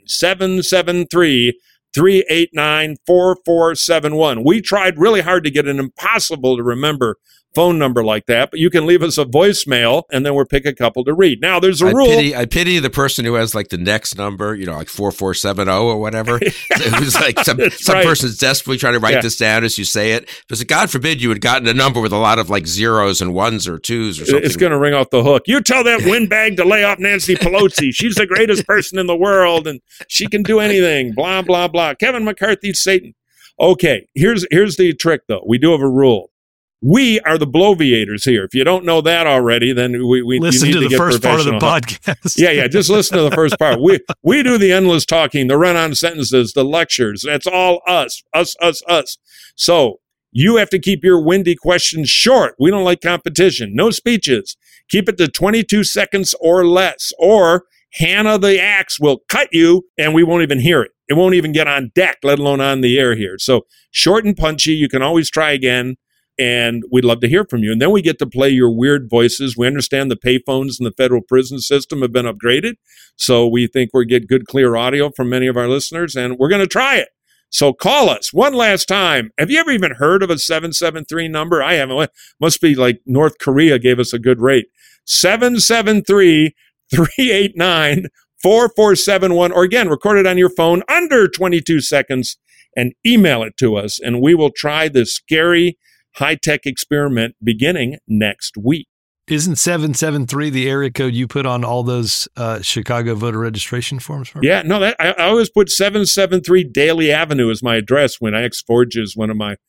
773-389-4471. We tried really hard to get an impossible to remember phone number like that, but you can leave us a voicemail and then we'll pick a couple to read. Now, there's a rule. I pity the person who has like the next number, like 4470 or whatever. It was like some right. person's desperately trying to write this down as you say it. Because God forbid you had gotten a number with a lot of like zeros and ones or twos or something. It's going to ring off the hook. You tell that windbag to lay off Nancy Pelosi. She's the greatest person in the world and she can do anything. Blah, blah, blah. Kevin McCarthy's Satan. Okay, here's the trick though. We do have a rule. We are the bloviators here. If you don't know that already, then we listen you need to the first part of the podcast. Yeah, just listen to the first part. We do the endless talking, the run-on sentences, the lectures. That's all us. So you have to keep your windy questions short. We don't like competition. No speeches. Keep it to 22 seconds or less, or Hannah the Axe will cut you and we won't even hear it. It won't even get on deck, let alone on the air here. So short and punchy. You can always try again. And we'd love to hear from you. And then we get to play your weird voices. We understand the payphones in the federal prison system have been upgraded. So we think we'll get good, clear audio from many of our listeners. And we're going to try it. So call us one last time. Have you ever even heard of a 773 number? I haven't. Must be like North Korea gave us a good rate. 773-389-4471. Or again, record it on your phone under 22 seconds and email it to us. And we will try this scary high-tech experiment beginning next week. Isn't 773 the area code you put on all those Chicago voter registration forms? Yeah, no, I always put 773 Daly Avenue as my address when X-Forge is one of my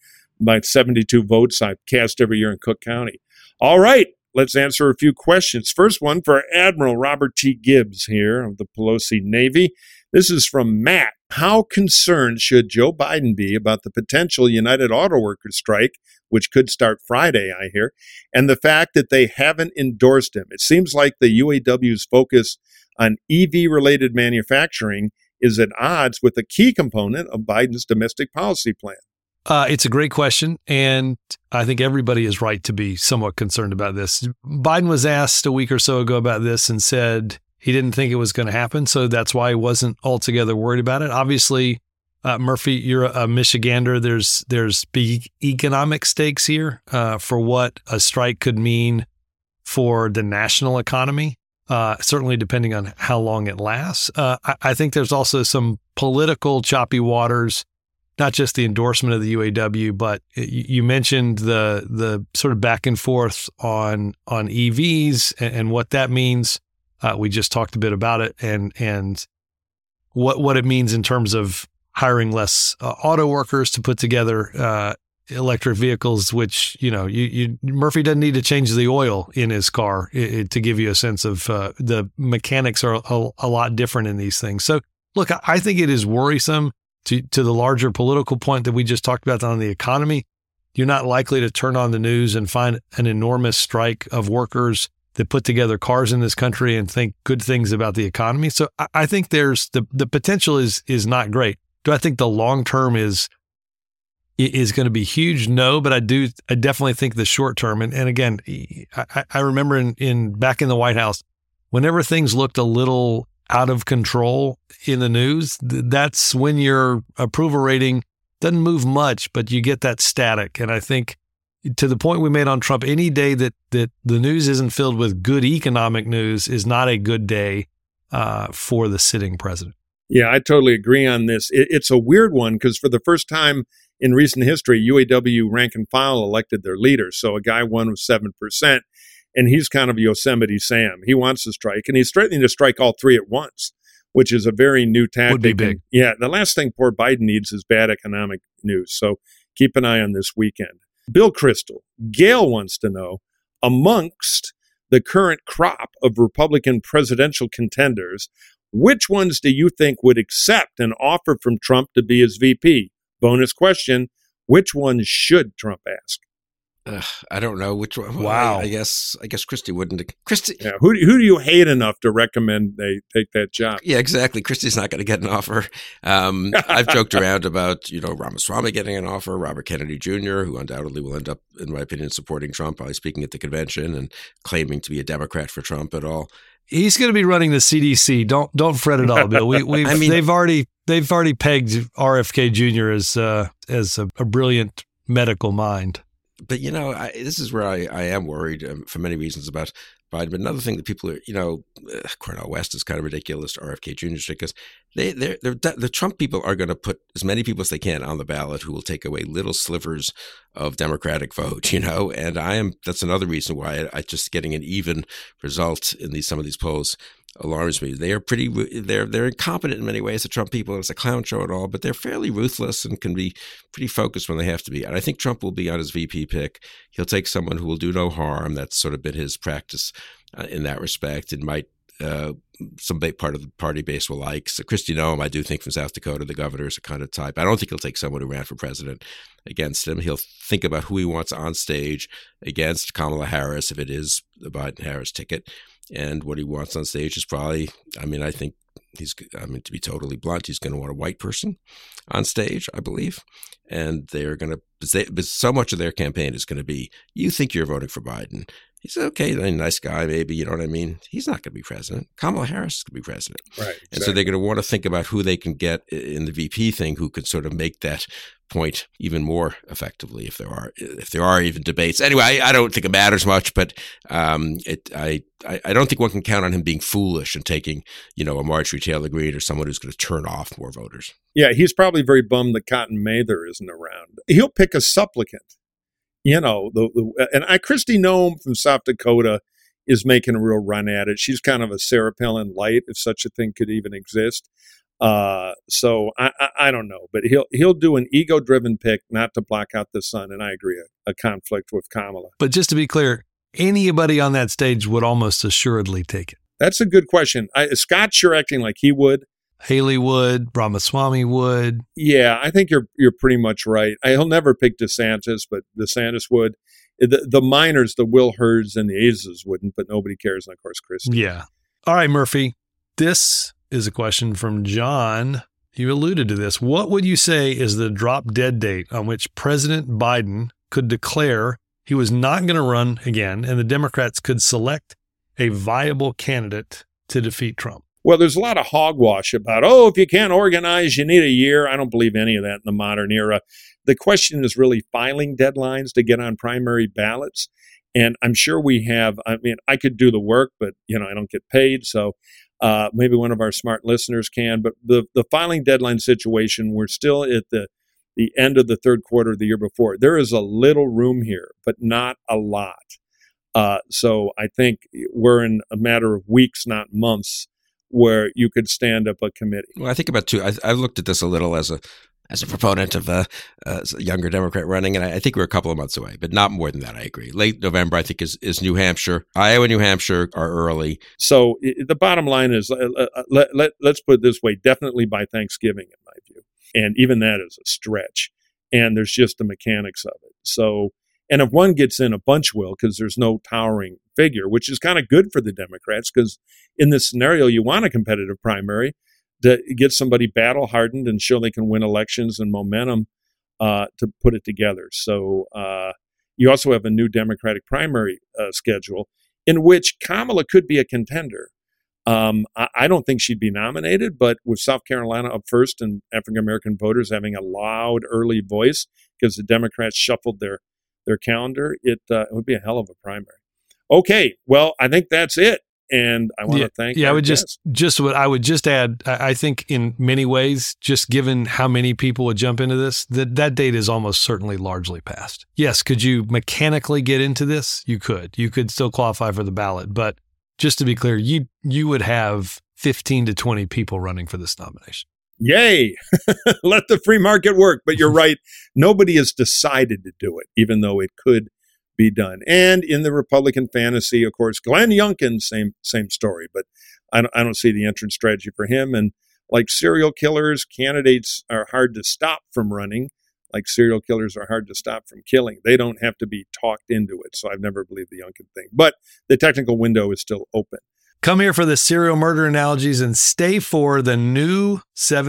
72 votes I cast every year in Cook County. All right, let's answer a few questions. First one for Admiral Robert T. Gibbs here of the Pelosi Navy. This is from Matt. How concerned should Joe Biden be about the potential United Auto Workers strike, which could start Friday, I hear, and the fact that they haven't endorsed him? It seems like the UAW's focus on EV-related manufacturing is at odds with a key component of Biden's domestic policy plan. It's a great question, and I think everybody is right to be somewhat concerned about this. Biden was asked a week or so ago about this and said he didn't think it was going to happen, so that's why he wasn't altogether worried about it. Obviously, Murphy, you're a Michigander. There's big economic stakes here for what a strike could mean for the national economy, certainly depending on how long it lasts. I think there's also some political choppy waters, not just the endorsement of the UAW, but you mentioned the sort of back and forth on EVs and what that means. We just talked a bit about it and what it means in terms of hiring less auto workers to put together electric vehicles, which, Murphy doesn't need to change the oil in his car to give you a sense of the mechanics are a lot different in these things. So, look, I think it is worrisome to the larger political point that we just talked about on the economy. You're not likely to turn on the news and find an enormous strike of workers that put together cars in this country and think good things about the economy. So I think there's the potential is not great. Do I think the long term is going to be huge? No, but I definitely think the short term. And again, I remember in back in the White House, whenever things looked a little out of control in the news, that's when your approval rating doesn't move much, but you get that static. And I think to the point we made on Trump, any day that the news isn't filled with good economic news is not a good day for the sitting president. Yeah, I totally agree on this. It's a weird one because for the first time in recent history, UAW rank and file elected their leader. So a guy won with 7%, and he's kind of Yosemite Sam. He wants to strike, and he's threatening to strike all three at once, which is a very new tactic. Would be big. And, yeah, the last thing poor Biden needs is bad economic news. So keep an eye on this weekend. Bill Kristol, Gail wants to know, amongst the current crop of Republican presidential contenders, which ones do you think would accept an offer from Trump to be his VP? Bonus question, which ones should Trump ask? I don't know which one. Wow. I guess Christie wouldn't. Christie. Yeah, who do you hate enough to recommend they take that job? Yeah, exactly. Christie's not going to get an offer. I've joked around about, Ramaswamy getting an offer, Robert Kennedy Jr., who undoubtedly will end up, in my opinion, supporting Trump by speaking at the convention and claiming to be a Democrat for Trump at all. He's going to be running the CDC. Don't fret at all, Bill. They've already pegged RFK Jr. as a brilliant medical mind. But, this is where I am worried for many reasons about Biden. But another thing that people are, Cornel West is kind of ridiculous to RFK Jr. because the Trump people are going to put as many people as they can on the ballot who will take away little slivers of Democratic vote, and that's another reason why I just getting an even result in some of these polls alarms me. They are they're incompetent in many ways, the Trump people. It's a clown show at all, but they're fairly ruthless and can be pretty focused when they have to be. And I think Trump will be on his VP pick. He'll take someone who will do no harm. That's sort of been his practice in that respect. It might some big part of the party base will like. So Kristi Noem, I do think from South Dakota, the governor is a kind of type. I don't think he'll take someone who ran for president against him. He'll think about who he wants on stage against Kamala Harris if it is the Biden-Harris ticket. And what he wants on stage is probably, I think to be totally blunt, he's going to want a white person on stage, I believe. And they're going to, so much of their campaign is going to be, you think you're voting for Biden. He's okay, a nice guy, maybe, you know what I mean? He's not going to be president. Kamala Harris is going to be president. Right. Exactly. And so they're going to want to think about who they can get in the VP thing who could sort of make that point even more effectively if there are even debates. Anyway, I don't think it matters much, but I don't think one can count on him being foolish and taking, a Marjorie Taylor Greene or someone who's going to turn off more voters. Yeah, he's probably very bummed that Cotton Mather isn't around. He'll pick a supplicant. Kristi Noem from South Dakota is making a real run at it. She's kind of a Sarah Palin light, if such a thing could even exist. So I don't know, but he'll do an ego-driven pick not to block out the sun, and I agree, a conflict with Kamala. But just to be clear, anybody on that stage would almost assuredly take it. That's a good question. Scott's sure acting like he would. Haley would, Ramaswamy would. Yeah, I think you're pretty much right. He'll never pick DeSantis, but DeSantis would. The minors, the Will Hurds and the Aces wouldn't, but nobody cares. And of course, Kristi. Yeah. All right, Murphy. This is a question from John. You alluded to this. What would you say is the drop dead date on which President Biden could declare he was not going to run again and the Democrats could select a viable candidate to defeat Trump? Well, there's a lot of hogwash about, if you can't organize, you need a year. I don't believe any of that in the modern era. The question is really filing deadlines to get on primary ballots. And I'm sure we have, I could do the work, but, I don't get paid. So maybe one of our smart listeners can. But the filing deadline situation, we're still at the end of the third quarter of the year before. There is a little room here, but not a lot. So I think we're in a matter of weeks, not months, where you could stand up a committee. Well, I think about two. I've looked at this a little as a proponent of a younger Democrat running, and I think we're a couple of months away, but not more than that. I agree. Late November, I think, is New Hampshire. Iowa, New Hampshire are early. So the bottom line is, let's put it this way, definitely by Thanksgiving, in my view. And even that is a stretch. And there's just the mechanics of it. So, and if one gets in, a bunch will, because there's no towering figure, which is kind of good for the Democrats, because in this scenario, you want a competitive primary. to get somebody battle hardened and show they can win elections and momentum to put it together. So you also have a new Democratic primary schedule in which Kamala could be a contender. I don't think she'd be nominated, but with South Carolina up first and African-American voters having a loud early voice because the Democrats shuffled their calendar, it would be a hell of a primary. Okay, well, I think that's it. And I want to thank I would guest. I would just add, I think in many ways, just given how many people would jump into this, that date is almost certainly largely past. Yes, could you mechanically get into this? You could still qualify for the ballot, but just to be clear, you would have 15 to 20 people running for this nomination. Yay! Let the free market work. But you're right. Nobody has decided to do it, even though it could be done. And in the Republican fantasy, of course, Glenn Youngkin, same story. But I don't see the entrance strategy for him. And like serial killers, candidates are hard to stop from running. Like serial killers are hard to stop from killing. They don't have to be talked into it. So I've never believed the Youngkin thing. But the technical window is still open. Come here for the serial murder analogies and stay for the new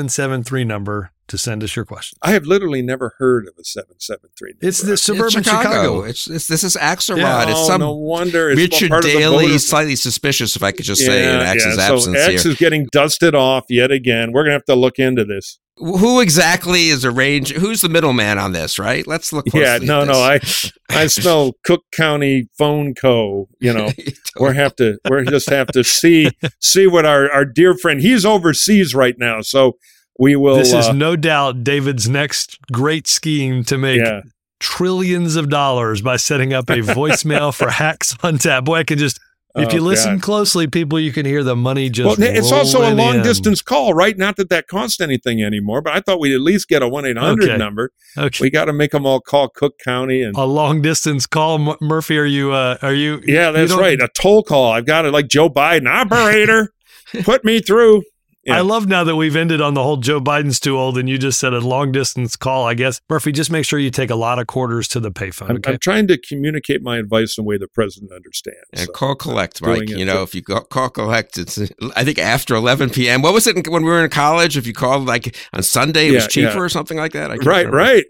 773 number to send us your questions. I have literally never heard of a 773 number. It's the suburban Chicago. This is Axelrod. Yeah. It's no wonder. It's Richard part of the Daley, voter- slightly suspicious, if I could just say, in X's absence so X here. is getting dusted off yet again. We're going to have to look into this. Who exactly is arranged? Who's the middleman on this, right? Let's look closely at this. I smell Cook County Phone Co. You know, we just have to see what our dear friend, he's overseas right now. So we will. This is no doubt David's next great scheme to make trillions of dollars by setting up a voicemail for Hacks on Tap. Boy, I can just. If you listen closely, people, you can hear the money just rolling in. It's also a long-distance call, right? Not that costs anything anymore, but I thought we'd at least get a 1-800 number. Okay. We got to make them all call Cook County. And a long-distance call, Murphy, are you? Yeah, that's right. A toll call. I've got it like Joe Biden. Operator, put me through. Yeah. I love now that we've ended on the whole Joe Biden's too old and you just said a long distance call. I guess, Murphy, just make sure you take a lot of quarters to the payphone. Okay? I'm trying to communicate my advice in a way the president understands. And so call collect, Mike. You know, if you call collect, it's I think after 11 p.m. What was it when we were in college? If you called like on Sunday, it was cheaper or something like that. Right.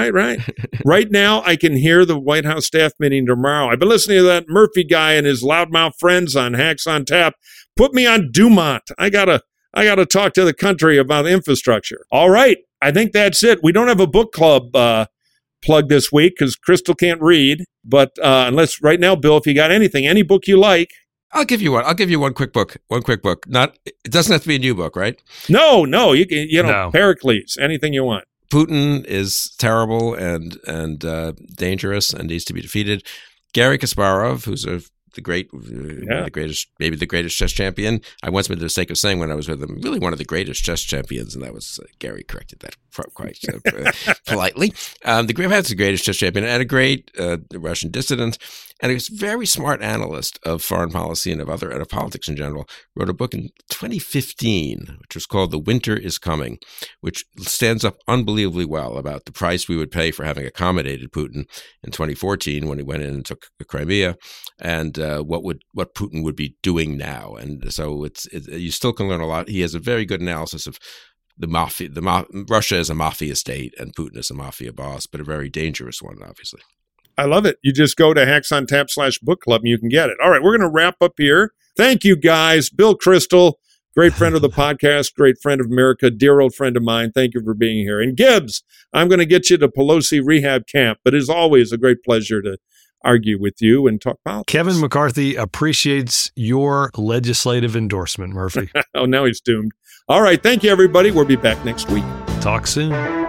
Right now, I can hear the White House staff meeting tomorrow. I've been listening to that Murphy guy and his loudmouth friends on Hacks on Tap. Put me on Dumont. I gotta talk to the country about infrastructure. All right. I think that's it. We don't have a book club plug this week because Crystal can't read. But unless right now, Bill, if you got any book you like. I'll give you one. I'll give you one quick book. It doesn't have to be a new book, right? No. You can, Pericles, anything you want. Putin is terrible and dangerous and needs to be defeated. Garry Kasparov, who's the greatest, maybe the greatest chess champion. I once made the mistake of saying when I was with him, really one of the greatest chess champions, and that was Gary corrected that quite politely. Perhaps the greatest chess champion and a great Russian dissident, and he was a very smart analyst of foreign policy and of politics in general. Wrote a book in 2015, which was called "The Winter Is Coming," which stands up unbelievably well about the price we would pay for having accommodated Putin in 2014 when he went in and took Crimea, and what Putin would be doing now. And so you still can learn a lot. He has a very good analysis of the mafia. Russia is a mafia state and Putin is a mafia boss, but a very dangerous one, obviously. I love it. You just go to HacksOnTap/book club and you can get it. All right, we're going to wrap up here. Thank you, guys. Bill Kristol, great friend of the podcast, great friend of America, dear old friend of mine. Thank you for being here. And Gibbs, I'm going to get you to Pelosi rehab camp, but it's always a great pleasure to argue with you and talk politics. Kevin McCarthy appreciates your legislative endorsement, Murphy. Oh, now he's doomed. All right. Thank you, everybody. We'll be back next week. Talk soon.